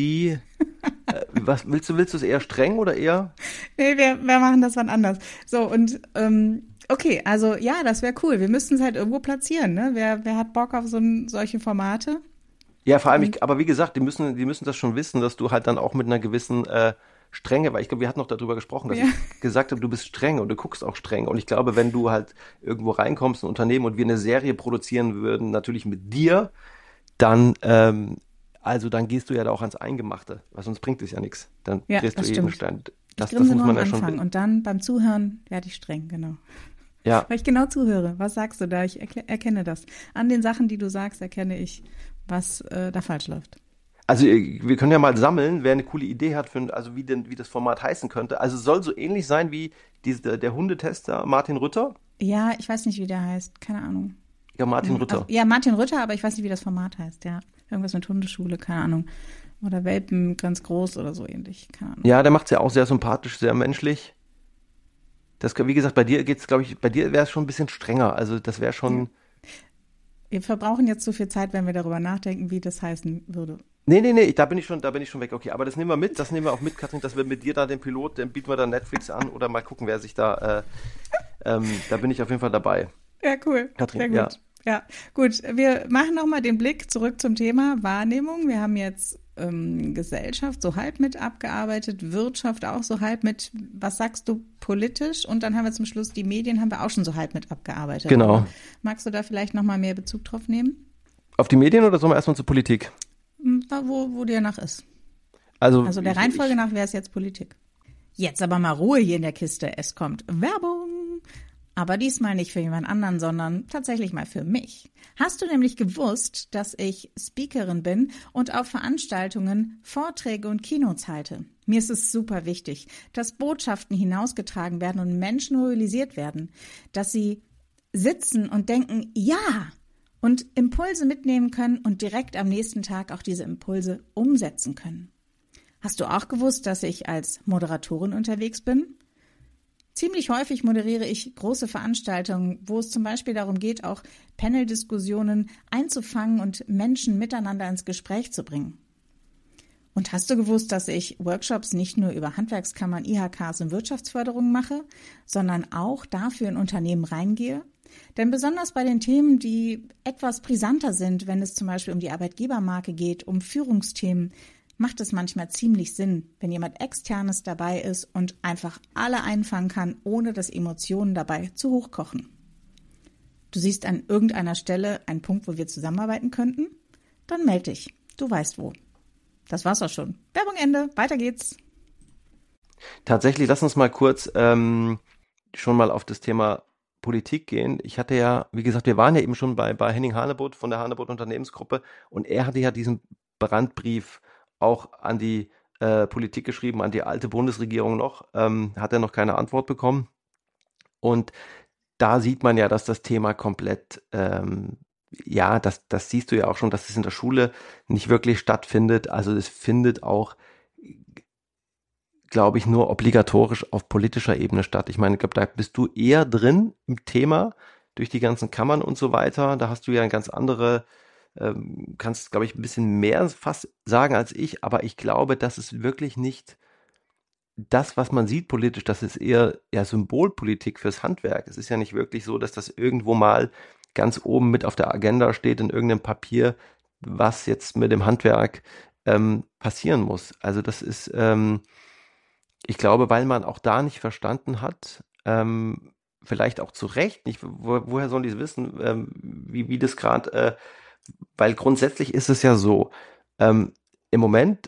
was willst du es eher streng oder eher? Nee, wir machen das wann anders. So, und okay, also ja, das wäre cool. Wir müssten es halt irgendwo platzieren, ne? Wer hat Bock auf solche Formate? Ja, vor allem, Und aber wie gesagt, die müssen das schon wissen, dass du halt dann auch mit einer gewissen Strenge, weil ich glaube, wir hatten noch darüber gesprochen, dass ja, ich gesagt habe, du bist streng und du guckst auch streng. Und ich glaube, wenn du halt irgendwo reinkommst, ein Unternehmen und wir eine Serie produzieren würden, natürlich mit dir, dann, dann gehst du ja da auch ans Eingemachte, weil sonst bringt es ja nichts. Dann ja, drehst du das jeden stimmt. Stein. Ich Das grinse muss nur man am ja schon Anfang wissen. und dann beim Zuhören werde ich streng, genau. Ja, Weil ich genau zuhöre. Was sagst du da? Ich erkenne das. An den Sachen, die du sagst, erkenne ich, was da falsch läuft. also wir können ja mal sammeln, wer eine coole Idee hat, also wie das Format heißen könnte. Also es soll so ähnlich sein wie der Hundetester Martin Rütter. Ja, ich weiß nicht, wie der heißt. Keine Ahnung. Ja, Martin Also, Rütter. ja, Martin Rütter, aber ich weiß nicht, wie das Format heißt. Ja, irgendwas mit Hundeschule, keine Ahnung. Oder Welpen ganz groß oder so ähnlich. Keine Ahnung. Ja, der macht's ja auch sehr sympathisch, sehr menschlich. Wie gesagt, bei dir geht's, glaube ich, bei dir wäre es schon ein bisschen strenger. Also das wäre Ja. schon. Wir verbrauchen jetzt so viel Zeit, wenn wir darüber nachdenken, wie das heißen würde. Nee, nee, nee, da bin ich schon weg. Okay, aber das nehmen wir auch mit, Katrin, dass wir mit dir da den Pilot, den bieten wir dann Netflix an oder mal gucken, wer sich da bin ich auf jeden Fall dabei. Ja, cool. Katrin, Sehr ja. gut. Ja, gut. Wir machen nochmal den Blick zurück zum Thema Wahrnehmung. Wir haben jetzt Gesellschaft so halb mit abgearbeitet, Wirtschaft auch so halb mit, was sagst du, politisch? Und dann haben wir zum Schluss die Medien, haben wir auch schon so halb mit abgearbeitet. Aber Genau. magst du da vielleicht nochmal mehr Bezug drauf nehmen? Auf die Medien oder sollen wir erstmal zur Politik? Wo dir nach ist. Also, Also der Reihenfolge nach wäre es jetzt Politik. Jetzt aber mal Ruhe hier in der Kiste. Es kommt Werbung. Aber diesmal nicht für jemand anderen, sondern tatsächlich mal für mich. Hast du nämlich gewusst, dass ich Speakerin bin und auf Veranstaltungen Vorträge und Keynotes halte? Mir ist es super wichtig, dass Botschaften hinausgetragen werden und Menschen mobilisiert werden, dass sie sitzen und denken, ja, und Impulse mitnehmen können und direkt am nächsten Tag auch diese Impulse umsetzen können. Hast du auch gewusst, dass ich als Moderatorin unterwegs bin? Ziemlich häufig moderiere ich große Veranstaltungen, wo es zum Beispiel darum geht, auch Panel-Diskussionen einzufangen und Menschen miteinander ins Gespräch zu bringen. Und hast du gewusst, dass ich Workshops nicht nur über Handwerkskammern, IHKs und Wirtschaftsförderung mache, sondern auch dafür in Unternehmen reingehe? Denn besonders bei den Themen, die etwas brisanter sind, wenn es zum Beispiel um die Arbeitgebermarke geht, um Führungsthemen, macht es manchmal ziemlich Sinn, wenn jemand Externes dabei ist und einfach alle einfangen kann, ohne dass Emotionen dabei zu hoch kochen. Du siehst an irgendeiner Stelle einen Punkt, wo wir zusammenarbeiten könnten? Dann melde dich. Du weißt wo. Das war's auch schon. Werbung Ende. Weiter geht's. Tatsächlich, lass uns mal kurz schon mal auf das Thema Politik gehen. Ich hatte ja, wie gesagt, wir waren ja eben schon bei Henning Hanebutt von der Hanebutt Unternehmensgruppe und er hatte ja diesen Brandbrief auch an die Politik geschrieben, an die alte Bundesregierung noch, hat er noch keine Antwort bekommen. Und da sieht man ja, dass das Thema komplett, ja, das siehst du ja auch schon, dass es in der Schule nicht wirklich stattfindet. Also es findet auch, glaube ich, nur obligatorisch auf politischer Ebene statt. Ich meine, ich glaube, da bist du eher drin im Thema durch die ganzen Kammern und so weiter. Da hast du ja eine ganz andere, kannst, glaube ich, ein bisschen mehr fast sagen als ich, aber ich glaube, das ist wirklich nicht das, was man sieht politisch, das ist eher Symbolpolitik fürs Handwerk. Es ist ja nicht wirklich so, dass das irgendwo mal ganz oben mit auf der Agenda steht in irgendeinem Papier, was jetzt mit dem Handwerk passieren muss. Also das ist, ich glaube, weil man auch da nicht verstanden hat, vielleicht auch zu Recht nicht, woher sollen die es wissen, wie das gerade, weil grundsätzlich ist es ja so, im Moment,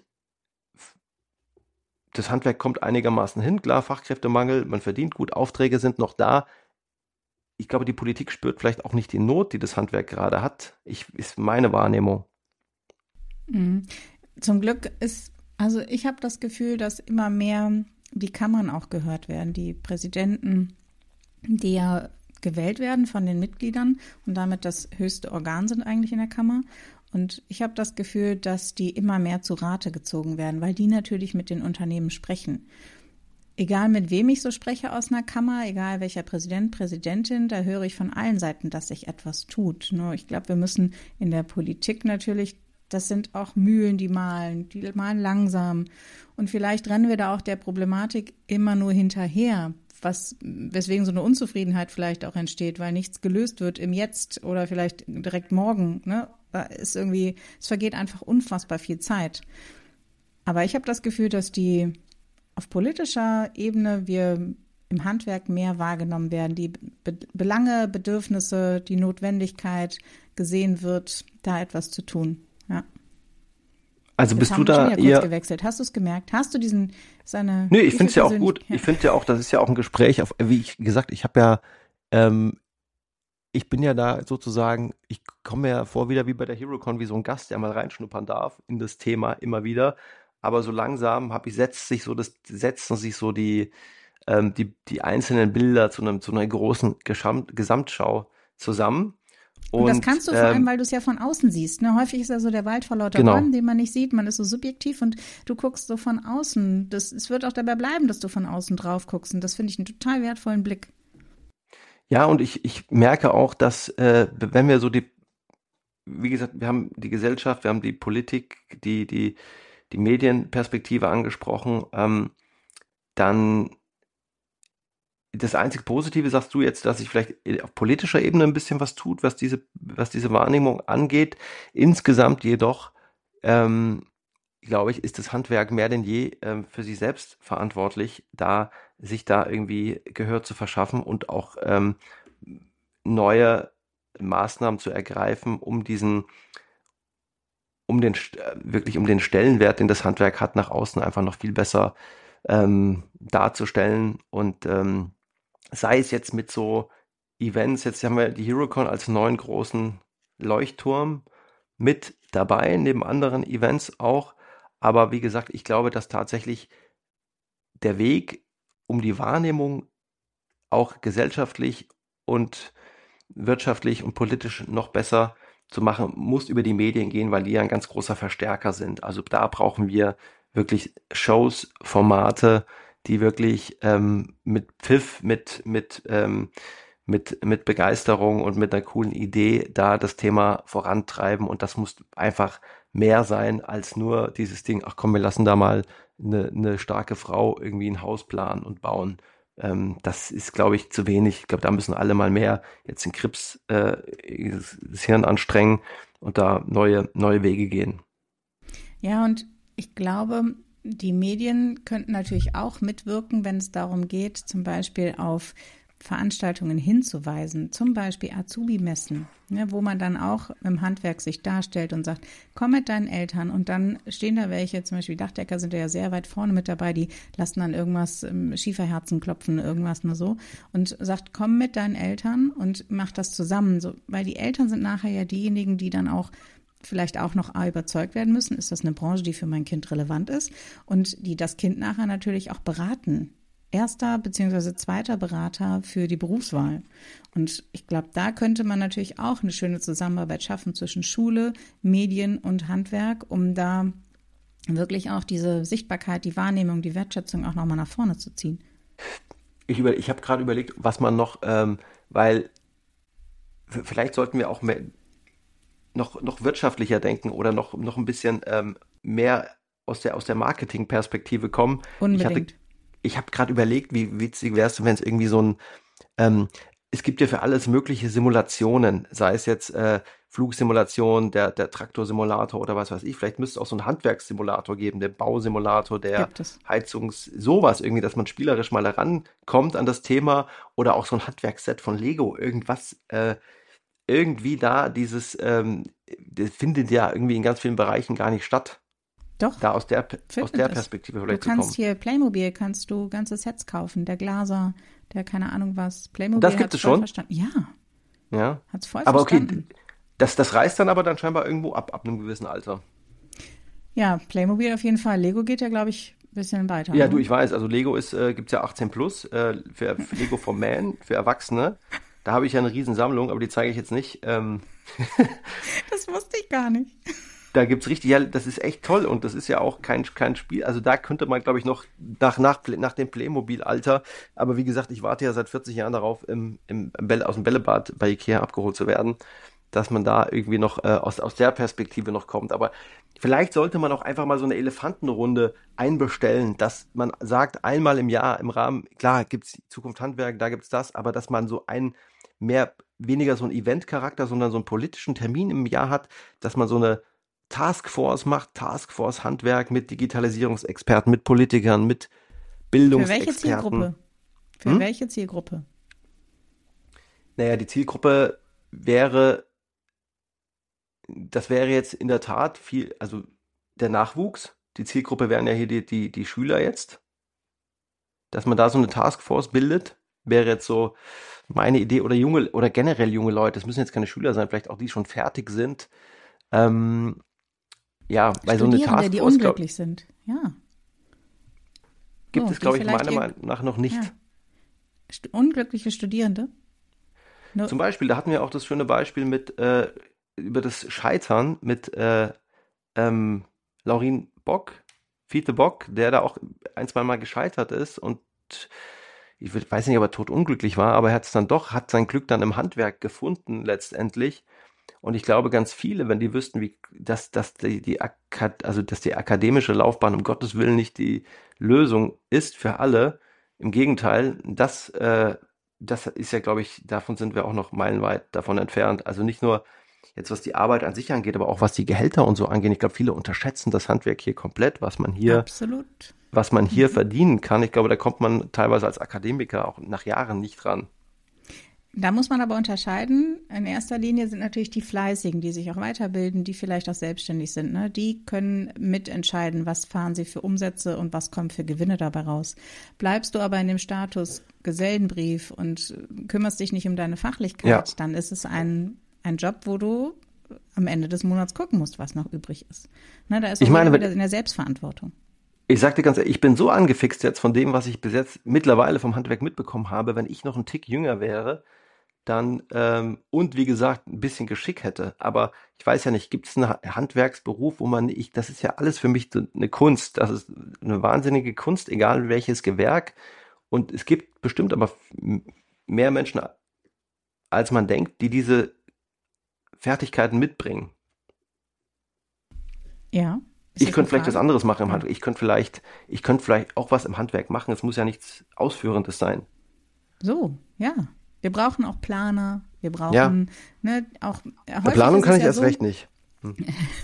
das Handwerk kommt einigermaßen hin, klar, Fachkräftemangel, man verdient gut, Aufträge sind noch da. Ich glaube, die Politik spürt vielleicht auch nicht die Not, die das Handwerk gerade hat. Ist meine Wahrnehmung. Mhm. Zum Glück also ich habe das Gefühl, dass immer mehr die Kammern auch gehört werden, die Präsidenten, die ja gewählt werden von den Mitgliedern und damit das höchste Organ sind eigentlich in der Kammer. Und ich habe das Gefühl, dass die immer mehr zu Rate gezogen werden, weil die natürlich mit den Unternehmen sprechen. Egal mit wem ich so spreche aus einer Kammer, egal welcher Präsident, Präsidentin, da höre ich von allen Seiten, dass sich etwas tut. Nur ich glaube, wir müssen in der Politik natürlich, das sind auch Mühlen, die malen langsam. Und vielleicht rennen wir da auch der Problematik immer nur hinterher, weswegen so eine Unzufriedenheit vielleicht auch entsteht, weil nichts gelöst wird im Jetzt oder vielleicht direkt morgen, ne? Da ist irgendwie, es vergeht einfach unfassbar viel Zeit. Aber ich habe das Gefühl, dass auf politischer Ebene wir im Handwerk mehr wahrgenommen werden, die Belange, Bedürfnisse, die Notwendigkeit gesehen wird, da etwas zu tun. Ja. Also Jetzt bist haben du wir schon da wieder eher... kurz gewechselt. Hast du es gemerkt? Hast du seine... Nö, ich finde es ja auch gut. Ja. Ich finde ja auch, das ist ja auch ein Gespräch, wie ich gesagt, ich habe ja, ich bin ja da sozusagen, ich komme mir ja vor wieder wie bei der HeroCon, wie so ein Gast, der mal reinschnuppern darf in das Thema immer wieder. Aber so langsam setzen sich so die einzelnen Bilder zu einer großen Gesamtschau zusammen. Und das kannst du vor allem, weil du es ja von außen siehst. Ne? Häufig ist ja so der Wald vor lauter Bäumen, den man nicht sieht. Man ist so subjektiv und du guckst so von außen. Es wird auch dabei bleiben, dass du von außen drauf guckst. Und das finde ich einen total wertvollen Blick. Ja, und ich merke auch, dass wenn wir so wie gesagt, wir haben die Gesellschaft, wir haben die Politik, die Medienperspektive angesprochen, dann das einzige Positive, sagst du jetzt, dass sich vielleicht auf politischer Ebene ein bisschen was tut, was diese Wahrnehmung angeht. Insgesamt jedoch, glaube ich, ist das Handwerk mehr denn je für sich selbst verantwortlich, sich da irgendwie Gehör zu verschaffen und auch neue Maßnahmen zu ergreifen, um den Stellenwert, den das Handwerk hat, nach außen einfach noch viel besser darzustellen und sei es jetzt mit so Events, jetzt haben wir die HeroCon als neuen großen Leuchtturm mit dabei, neben anderen Events auch, aber wie gesagt, ich glaube, dass tatsächlich der Weg, um die Wahrnehmung auch gesellschaftlich und wirtschaftlich und politisch noch besser zu machen, muss über die Medien gehen, weil die ja ein ganz großer Verstärker sind. Also da brauchen wir wirklich Shows, Formate, die wirklich mit Pfiff, mit Begeisterung und mit einer coolen Idee da das Thema vorantreiben. Und das muss einfach mehr sein als nur dieses Ding, ach komm, wir lassen da mal eine starke Frau irgendwie ein Haus planen und bauen. Das ist, glaube ich, zu wenig. Ich glaube, da müssen alle mal mehr jetzt in Krips das Hirn anstrengen und da neue Wege gehen. Ja, und ich glaube, die Medien könnten natürlich auch mitwirken, wenn es darum geht, zum Beispiel auf Veranstaltungen hinzuweisen, zum Beispiel Azubi-Messen, ne, wo man dann auch im Handwerk sich darstellt und sagt, komm mit deinen Eltern, und dann stehen da welche, zum Beispiel Dachdecker sind ja sehr weit vorne mit dabei, die lassen dann irgendwas Schieferherzen klopfen, irgendwas nur so, und sagt, komm mit deinen Eltern und mach das zusammen, so, weil die Eltern sind nachher ja diejenigen, die dann auch vielleicht auch noch überzeugt werden müssen, ist das eine Branche, die für mein Kind relevant ist, und die das Kind nachher natürlich auch beraten. Erster bzw. zweiter Berater für die Berufswahl. Und ich glaube, da könnte man natürlich auch eine schöne Zusammenarbeit schaffen zwischen Schule, Medien und Handwerk, um da wirklich auch diese Sichtbarkeit, die Wahrnehmung, die Wertschätzung auch nochmal nach vorne zu ziehen. Ich habe gerade überlegt, was man noch, weil vielleicht sollten wir auch noch wirtschaftlicher denken oder noch ein bisschen mehr aus der Marketingperspektive kommen. Unbedingt. Ich habe gerade überlegt, wie witzig wäre es, wenn es irgendwie es gibt ja für alles mögliche Simulationen, sei es jetzt Flugsimulation, der Traktorsimulator oder was weiß ich. Vielleicht müsste es auch so einen Handwerkssimulator geben, der Bausimulator, der sowas irgendwie, dass man spielerisch mal herankommt an das Thema, oder auch so ein Handwerksset von Lego, irgendwas, irgendwie da das findet ja irgendwie in ganz vielen Bereichen gar nicht statt. Doch. Da aus der Perspektive vielleicht zu kommen. Du kannst hier Playmobil, kannst du ganze Sets kaufen. Der Glaser, der keine Ahnung was. Playmobil das gibt es schon? Verstanden. Ja. Hat's voll aber verstanden. Okay, das reißt dann aber dann scheinbar irgendwo ab einem gewissen Alter. Ja, Playmobil auf jeden Fall. Lego geht ja, glaube ich, ein bisschen weiter. Ja, du, ich weiß. Also Lego gibt's ja 18 plus, für Lego for Man, für Erwachsene. Da habe ich ja eine Riesensammlung, aber die zeige ich jetzt nicht. Das wusste ich gar nicht. Da gibt's richtig, ja, das ist echt toll, und das ist ja auch kein Spiel. Also da könnte man, glaube ich, noch nach dem Playmobil-Alter, aber wie gesagt, ich warte ja seit 40 Jahren darauf, aus dem Bällebad bei Ikea abgeholt zu werden, dass man da irgendwie noch aus der Perspektive noch kommt. Aber vielleicht sollte man auch einfach mal so eine Elefantenrunde einbestellen, dass man sagt, einmal im Jahr im Rahmen, klar, gibt's Zukunft Handwerk, da gibt's das, aber dass man so weniger so einen Event-Charakter, sondern so einen politischen Termin im Jahr hat, dass man so eine Taskforce macht, Taskforce Handwerk mit Digitalisierungsexperten, mit Politikern, mit Bildungsexperten. Für welche Zielgruppe? Naja, die Zielgruppe wäre jetzt in der Tat viel, also der Nachwuchs. Die Zielgruppe wären ja hier die Schüler jetzt. Dass man da so eine Taskforce bildet, wäre jetzt so meine Idee, oder generell junge Leute. Das müssen jetzt keine Schüler sein, vielleicht auch die schon fertig sind. Ja, weil so eine Taskforce, die unglücklich sind, ja. Gibt es, glaube ich, meiner Meinung nach noch nicht. Ja. Unglückliche Studierende? Zum Beispiel, da hatten wir auch das schöne Beispiel über das Scheitern mit Laurin Bock, Fiete Bock, der da auch ein, zwei Mal gescheitert ist, und ich weiß nicht, ob er totunglücklich war, aber er hat sein Glück dann im Handwerk gefunden letztendlich. Und ich glaube, ganz viele, wenn die wüssten, dass die akademische Laufbahn um Gottes Willen nicht die Lösung ist für alle, im Gegenteil, das ist ja, glaube ich, davon sind wir auch noch meilenweit davon entfernt. Also nicht nur jetzt, was die Arbeit an sich angeht, aber auch was die Gehälter und so angeht. Ich glaube, viele unterschätzen das Handwerk hier komplett, was man hier verdienen kann. Ich glaube, da kommt man teilweise als Akademiker auch nach Jahren nicht dran. Da muss man aber unterscheiden. In erster Linie sind natürlich die Fleißigen, die sich auch weiterbilden, die vielleicht auch selbstständig sind. Ne? Die können mitentscheiden, was fahren sie für Umsätze und was kommt für Gewinne dabei raus. Bleibst du aber in dem Status Gesellenbrief und kümmerst dich nicht um deine Fachlichkeit, dann ist es ein Job, wo du am Ende des Monats gucken musst, was noch übrig ist. Ne? Da ist man wieder in der Selbstverantwortung. Ich sag dir ganz ehrlich, ich bin so angefixt jetzt von dem, was ich bis jetzt mittlerweile vom Handwerk mitbekommen habe. Wenn ich noch einen Tick jünger wäre, dann und wie gesagt ein bisschen Geschick hätte. Aber ich weiß ja nicht, gibt es einen Handwerksberuf, wo man, das ist ja alles für mich so eine Kunst. Das ist eine wahnsinnige Kunst, egal welches Gewerk. Und es gibt bestimmt aber mehr Menschen, als man denkt, die diese Fertigkeiten mitbringen. Ja. Ist Ich das eine könnte vielleicht was Frage? anderes machen im Ja. Handwerk. Ich könnte vielleicht auch was im Handwerk machen. Es muss ja nichts Ausführendes sein. So, ja. Wir brauchen auch Planer. Wir Ja, brauchen, ne, auch, häufig Planung ist kann es ich ja erst so, recht nicht. Hm.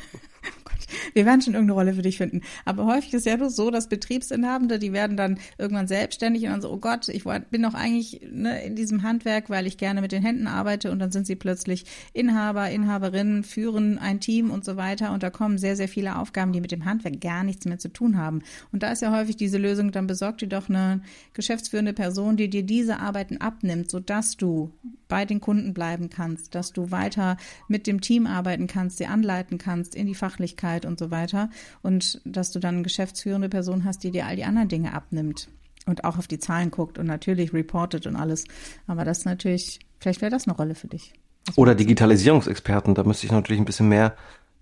wir werden schon irgendeine Rolle für dich finden. Aber häufig ist ja nur so, dass Betriebsinhabende, die werden dann irgendwann selbstständig und dann so, oh Gott, bin doch eigentlich, ne, in diesem Handwerk, weil ich gerne mit den Händen arbeite und dann sind sie plötzlich Inhaber, Inhaberinnen, führen ein Team und so weiter und da kommen sehr, sehr viele Aufgaben, die mit dem Handwerk gar nichts mehr zu tun haben. Und da ist ja häufig diese Lösung, dann besorgt dir doch eine geschäftsführende Person, die dir diese Arbeiten abnimmt, sodass du bei den Kunden bleiben kannst, dass du weiter mit dem Team arbeiten kannst, sie anleiten kannst in die Fachlichkeit und so weiter und dass du dann eine geschäftsführende Person hast, die dir all die anderen Dinge abnimmt und auch auf die Zahlen guckt und natürlich reportet und alles. Aber das ist natürlich, vielleicht wäre das eine Rolle für dich. Was Oder meinst du? Digitalisierungsexperten. Da müsste ich natürlich ein bisschen mehr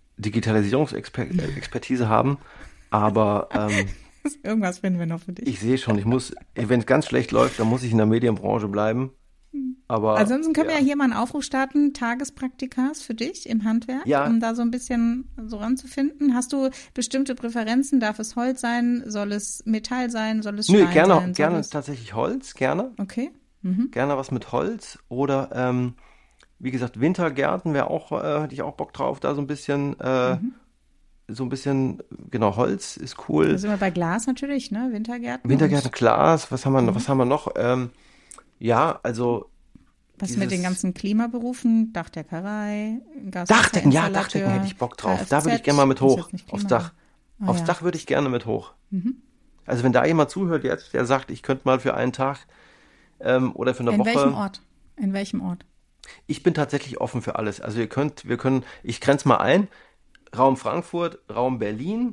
Digitalisierungsexpertise haben. Aber Irgendwas finden wir noch für dich. ich sehe schon, wenn es ganz schlecht läuft, dann muss ich in der Medienbranche bleiben. Aber Ansonsten können wir ja ja, hier mal einen Aufruf starten, Tagespraktikas für dich im Handwerk, ja, um da so ein bisschen so ranzufinden. Hast du bestimmte Präferenzen? Darf es Holz sein? Soll es Metall sein? Soll es nö, Stein gerne, sein? Soll gerne es... tatsächlich Holz, gerne. Okay. Mhm. Gerne was mit Holz. Oder wie gesagt, Wintergärten hätte ich auch Bock drauf, da Mhm. so ein bisschen, genau, Holz ist Da cool. sind wir bei Glas natürlich, ne? Wintergärten Wintergärten, und Glas, mhm. was haben wir noch? Ja, also Was mit den dieses ganzen Klimaberufen? Dachdeckerei, Dachdecken, ja, Dachdecken hätte Gaswasserinstallateur, ich Bock drauf. Da würde ich gerne mal Kfz, mit ist hoch, jetzt nicht aufs Klima, aber Dach. ah Aufs ja. Dach würde ich gerne mit hoch. Mhm. Also wenn da jemand zuhört jetzt, der sagt, ich könnte mal für einen Tag oder für eine In welchem Woche. Ort? In welchem Ort? Ich bin tatsächlich offen für alles. Also ich grenze mal ein. Raum Frankfurt, Raum Berlin,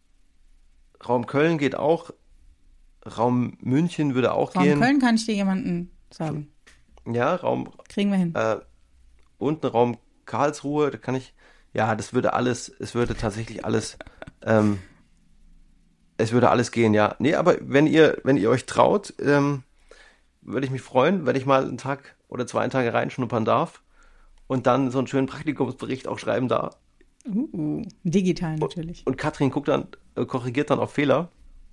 Raum Köln geht auch, Raum München würde auch Raum gehen. Köln kann ich dir jemanden sagen. Ja, Kriegen wir hin. äh, unten Raum Karlsruhe, da kann ich, ja, es würde tatsächlich ähm, es würde alles gehen, ja. Nee, aber wenn ihr euch traut, würde ich mich freuen, wenn ich mal einen Tag oder 2 Tage reinschnuppern darf und dann so einen schönen Praktikumsbericht auch schreiben darf. Digital Und, natürlich. und Katrin korrigiert dann auf Fehler.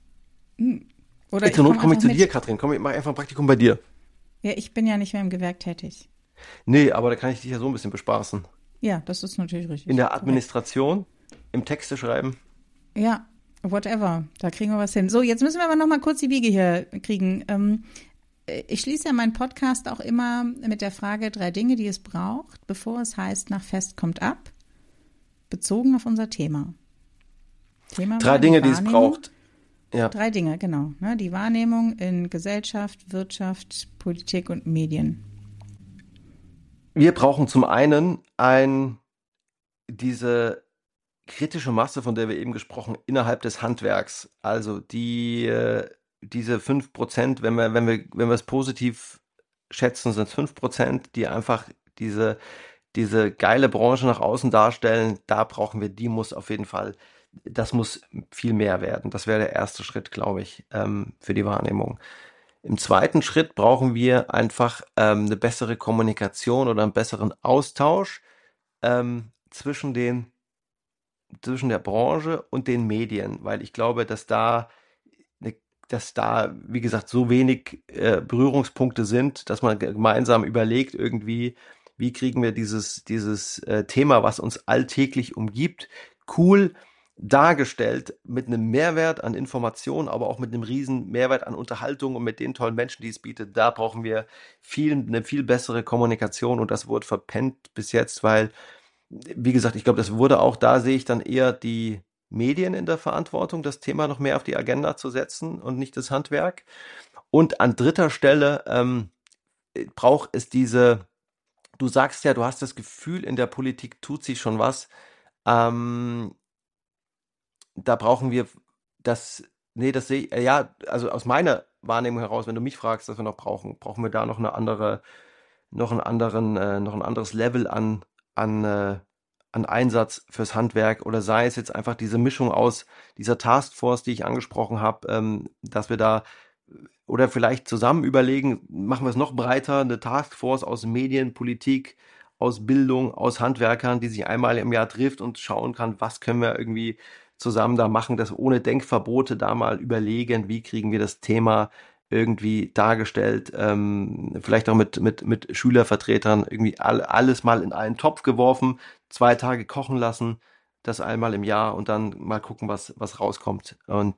Oder Zur ich Not komme komme ich einfach zu dir, mit. Katrin. Komm, ich mache einfach ein Praktikum bei dir. Ja, ich bin ja nicht mehr im Gewerk tätig. Nee, aber da kann ich dich ja so ein bisschen bespaßen. Ja, das ist natürlich In richtig. der Korrekt. Administration, im Texte schreiben. Ja, whatever. Da kriegen wir was hin. So, jetzt müssen wir aber noch mal kurz die Wiege hier kriegen. Ich schließe ja meinen Podcast auch immer mit der Frage 3 Dinge, die es braucht, bevor es heißt, nach Fest kommt ab, bezogen auf unser Thema. Thema Drei war die Dinge, die es Wahrnehmung. braucht. Ja. 3 Dinge, genau. Ne? Die Wahrnehmung in Gesellschaft, Wirtschaft, Politik und Medien. Wir brauchen zum einen diese kritische Masse, von der wir eben gesprochen, innerhalb des Handwerks. Also diese 5%, wenn wir es positiv schätzen, sind es 5%, die einfach diese, diese geile Branche nach außen darstellen. Die muss auf jeden Fall, das muss viel mehr werden. Das wäre der erste Schritt, glaube ich, für die Wahrnehmung. Im zweiten Schritt brauchen wir einfach eine bessere Kommunikation oder einen besseren Austausch zwischen der Branche und den Medien, weil ich glaube, ne, dass da, wie gesagt, so wenig Berührungspunkte sind, dass man gemeinsam überlegt irgendwie, wie kriegen wir dieses Thema, was uns alltäglich umgibt, cool dargestellt mit einem Mehrwert an Informationen, aber auch mit einem riesen Mehrwert an Unterhaltung und mit den tollen Menschen, die es bietet. Da brauchen wir eine viel bessere Kommunikation und das wurde verpennt bis jetzt, weil wie gesagt, ich glaube, da sehe ich dann eher die Medien in der Verantwortung, das Thema noch mehr auf die Agenda zu setzen und nicht das Handwerk. Und an dritter Stelle braucht es du sagst ja, du hast das Gefühl, in der Politik tut sich schon was. Ähm, Da brauchen wir das, nee, das sehe ich, ja, also aus meiner Wahrnehmung heraus, wenn du mich fragst, dass wir noch brauchen wir da noch noch ein anderes Level an Einsatz fürs Handwerk oder sei es jetzt einfach diese Mischung aus dieser Taskforce, die ich angesprochen habe, dass wir da oder vielleicht zusammen überlegen, machen wir es noch breiter, eine Taskforce aus Medien, Politik, aus Bildung, aus Handwerkern, die sich einmal im Jahr trifft und schauen kann, was können wir irgendwie zusammen da machen, das ohne Denkverbote da mal überlegen, wie kriegen wir das Thema irgendwie dargestellt, vielleicht auch mit Schülervertretern irgendwie alles mal in einen Topf geworfen, 2 Tage kochen lassen, das einmal im Jahr und dann mal gucken, was rauskommt. Und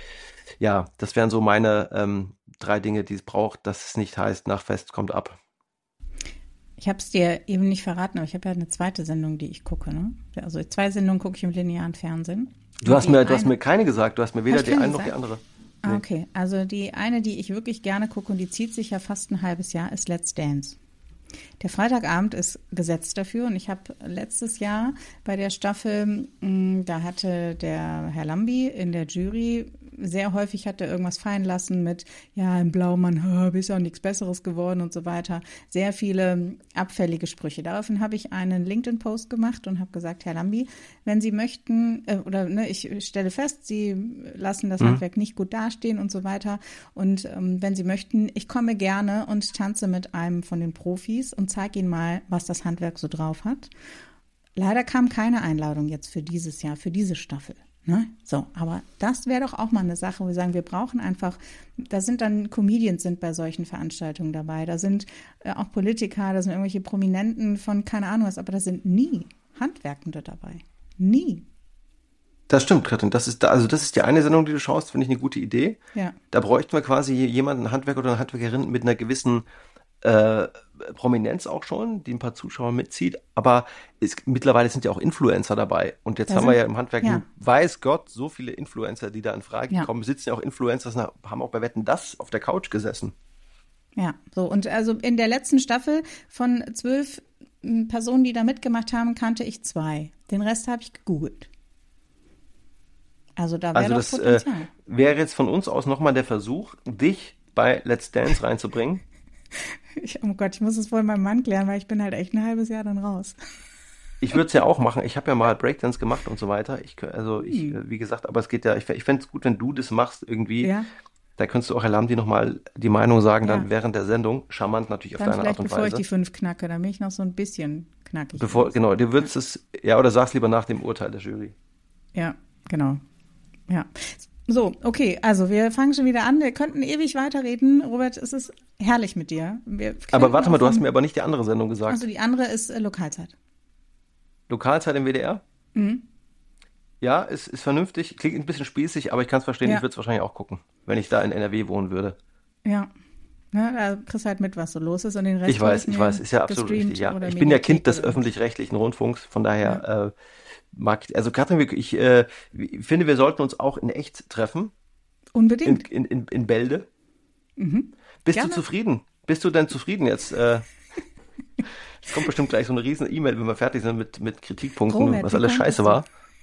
ja, das wären so meine 3 Dinge, die es braucht, dass es nicht heißt, nach Fest kommt ab. Ich habe es dir eben nicht verraten, aber ich habe ja eine zweite Sendung, die ich gucke. Ne? Also 2 Sendungen gucke ich im linearen Fernsehen. Du hast mir keine gesagt, du hast mir weder die eine noch die andere. Nee. Okay, also die eine, die ich wirklich gerne gucke und die zieht sich ja fast ein halbes Jahr, ist Let's Dance. Der Freitagabend ist gesetzt dafür und ich habe letztes Jahr bei der Staffel, da hatte der Herr Lambi in der Jury sehr häufig hat er irgendwas fallen lassen mit, ja, im Blaumann, bist ja auch nichts Besseres geworden und so weiter. Sehr viele abfällige Sprüche. Daraufhin habe ich einen LinkedIn-Post gemacht und habe gesagt, Herr Lambi, wenn Sie möchten, ich stelle fest, Sie lassen das Handwerk nicht gut dastehen und so weiter. Und wenn Sie möchten, ich komme gerne und tanze mit einem von den Profis und zeige Ihnen mal, was das Handwerk so drauf hat. Leider kam keine Einladung jetzt für dieses Jahr, für diese Staffel. Ne? So, aber das wäre doch auch mal eine Sache, wo wir sagen, wir brauchen einfach, da sind dann Comedians sind bei solchen Veranstaltungen dabei, da sind auch Politiker, da sind irgendwelche Prominenten von keine Ahnung was, aber da sind nie Handwerkende dabei. Nie. Das stimmt, Katrin. Das ist die eine Sendung, die du schaust, finde ich eine gute Idee. Ja. Da bräuchten wir quasi jemanden, einen Handwerker oder eine Handwerkerin mit einer gewissen Prominenz auch schon, die ein paar Zuschauer mitzieht, aber mittlerweile sind ja auch Influencer dabei und jetzt haben wir ja im Handwerk, weiß Gott, so viele Influencer, die da in Frage kommen, sitzen ja auch Influencer, haben auch bei Wetten, das auf der Couch gesessen. Ja, so und also in der letzten Staffel von 12 Personen, die da mitgemacht haben, kannte ich 2. Den Rest habe ich gegoogelt. Also da wäre doch Potenzial. Wäre jetzt von uns aus nochmal der Versuch, dich bei Let's Dance reinzubringen. Oh Gott, ich muss es wohl meinem Mann klären, weil ich bin halt echt ein halbes Jahr dann raus. Ich würde es ja auch machen. Ich habe ja mal Breakdance gemacht und so weiter. Wie gesagt, aber es geht ja, ich fände es gut, wenn du das machst irgendwie. Ja. Da könntest du auch Herr Lamdi nochmal die Meinung sagen, dann während der Sendung. Charmant natürlich auf deine Art und Weise. Bevor ich die 5 knacke, dann bin ich noch so ein bisschen knackig. Genau, du würdest es, oder sag's lieber nach dem Urteil der Jury. Ja, genau. Ja. So, okay, also wir fangen schon wieder an. Wir könnten ewig weiterreden. Robert, es ist herrlich mit dir. Aber warte mal, du hast mir aber nicht die andere Sendung gesagt. Also die andere ist Lokalzeit. Lokalzeit im WDR? Mhm. Ja, ist vernünftig. Klingt ein bisschen spießig, aber ich kann es verstehen. Ja. Ich würde es wahrscheinlich auch gucken, wenn ich da in NRW wohnen würde. Ja. Ja, da kriegst du halt mit, was so los ist und den Rest. Ich weiß, ist ja absolut richtig. Ja. Ich bin ja Kind des öffentlich-rechtlichen Rundfunks, von daher also Katrin, ich finde, wir sollten uns auch in echt treffen. Unbedingt. In Bälde. Mhm. Bist du zufrieden? Bist du denn zufrieden jetzt? Es kommt bestimmt gleich so eine riesen E-Mail, wenn wir fertig sind mit Kritikpunkten, Robert, was alles scheiße war.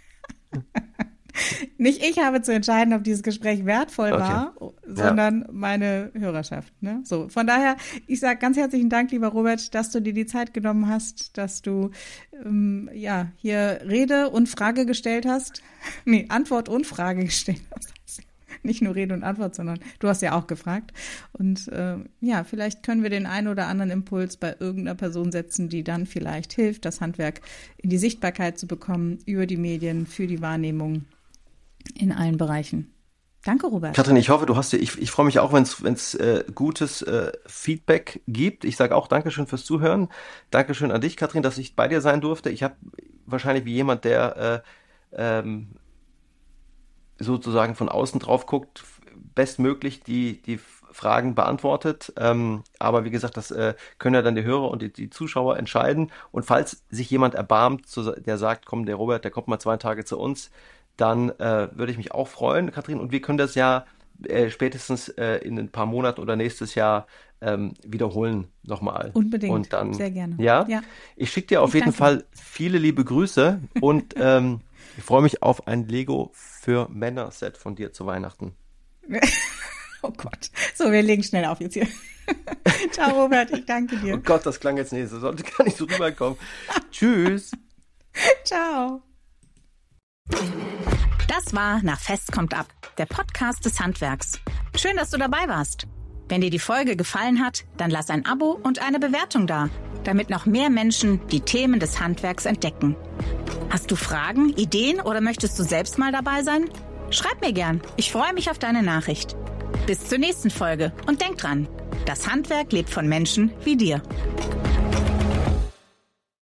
Nicht ich habe zu entscheiden, ob dieses Gespräch wertvoll war, sondern meine Hörerschaft. Ne? So, von daher, ich sage ganz herzlichen Dank, lieber Robert, dass du dir die Zeit genommen hast, dass du hier Rede und Frage gestellt hast. Nee, Antwort und Frage gestellt hast. Nicht nur Rede und Antwort, sondern du hast ja auch gefragt. Und vielleicht können wir den einen oder anderen Impuls bei irgendeiner Person setzen, die dann vielleicht hilft, das Handwerk in die Sichtbarkeit zu bekommen, über die Medien, für die Wahrnehmung in allen Bereichen. Danke, Robert. Katrin, ich hoffe, ich freue mich auch, wenn es gutes Feedback gibt. Ich sage auch Dankeschön fürs Zuhören. Dankeschön an dich, Katrin, dass ich bei dir sein durfte. Ich habe wahrscheinlich wie jemand, der sozusagen von außen drauf guckt, bestmöglich die Fragen beantwortet. Aber wie gesagt, das können ja dann die Hörer und die Zuschauer entscheiden. Und falls sich jemand erbarmt, der sagt, komm, der Robert, der kommt mal 2 Tage zu uns, dann würde ich mich auch freuen, Katrin. Und wir können das ja spätestens in ein paar Monaten oder nächstes Jahr wiederholen nochmal. Unbedingt, und dann, sehr gerne. Ja? Ich schicke dir auf jeden Fall viele liebe Grüße und ich freue mich auf ein Lego für Männer-Set von dir zu Weihnachten. Oh Gott. So, wir legen schnell auf jetzt hier. Ciao, Robert, ich danke dir. Oh Gott, das klang jetzt nicht, das sollte gar nicht so rüberkommen. Tschüss. Ciao. Das war Nach Fest kommt ab, der Podcast des Handwerks. Schön, dass du dabei warst. Wenn dir die Folge gefallen hat, dann lass ein Abo und eine Bewertung da, damit noch mehr Menschen die Themen des Handwerks entdecken. Hast du Fragen, Ideen oder möchtest du selbst mal dabei sein? Schreib mir gern, ich freue mich auf deine Nachricht. Bis zur nächsten Folge und denk dran, das Handwerk lebt von Menschen wie dir.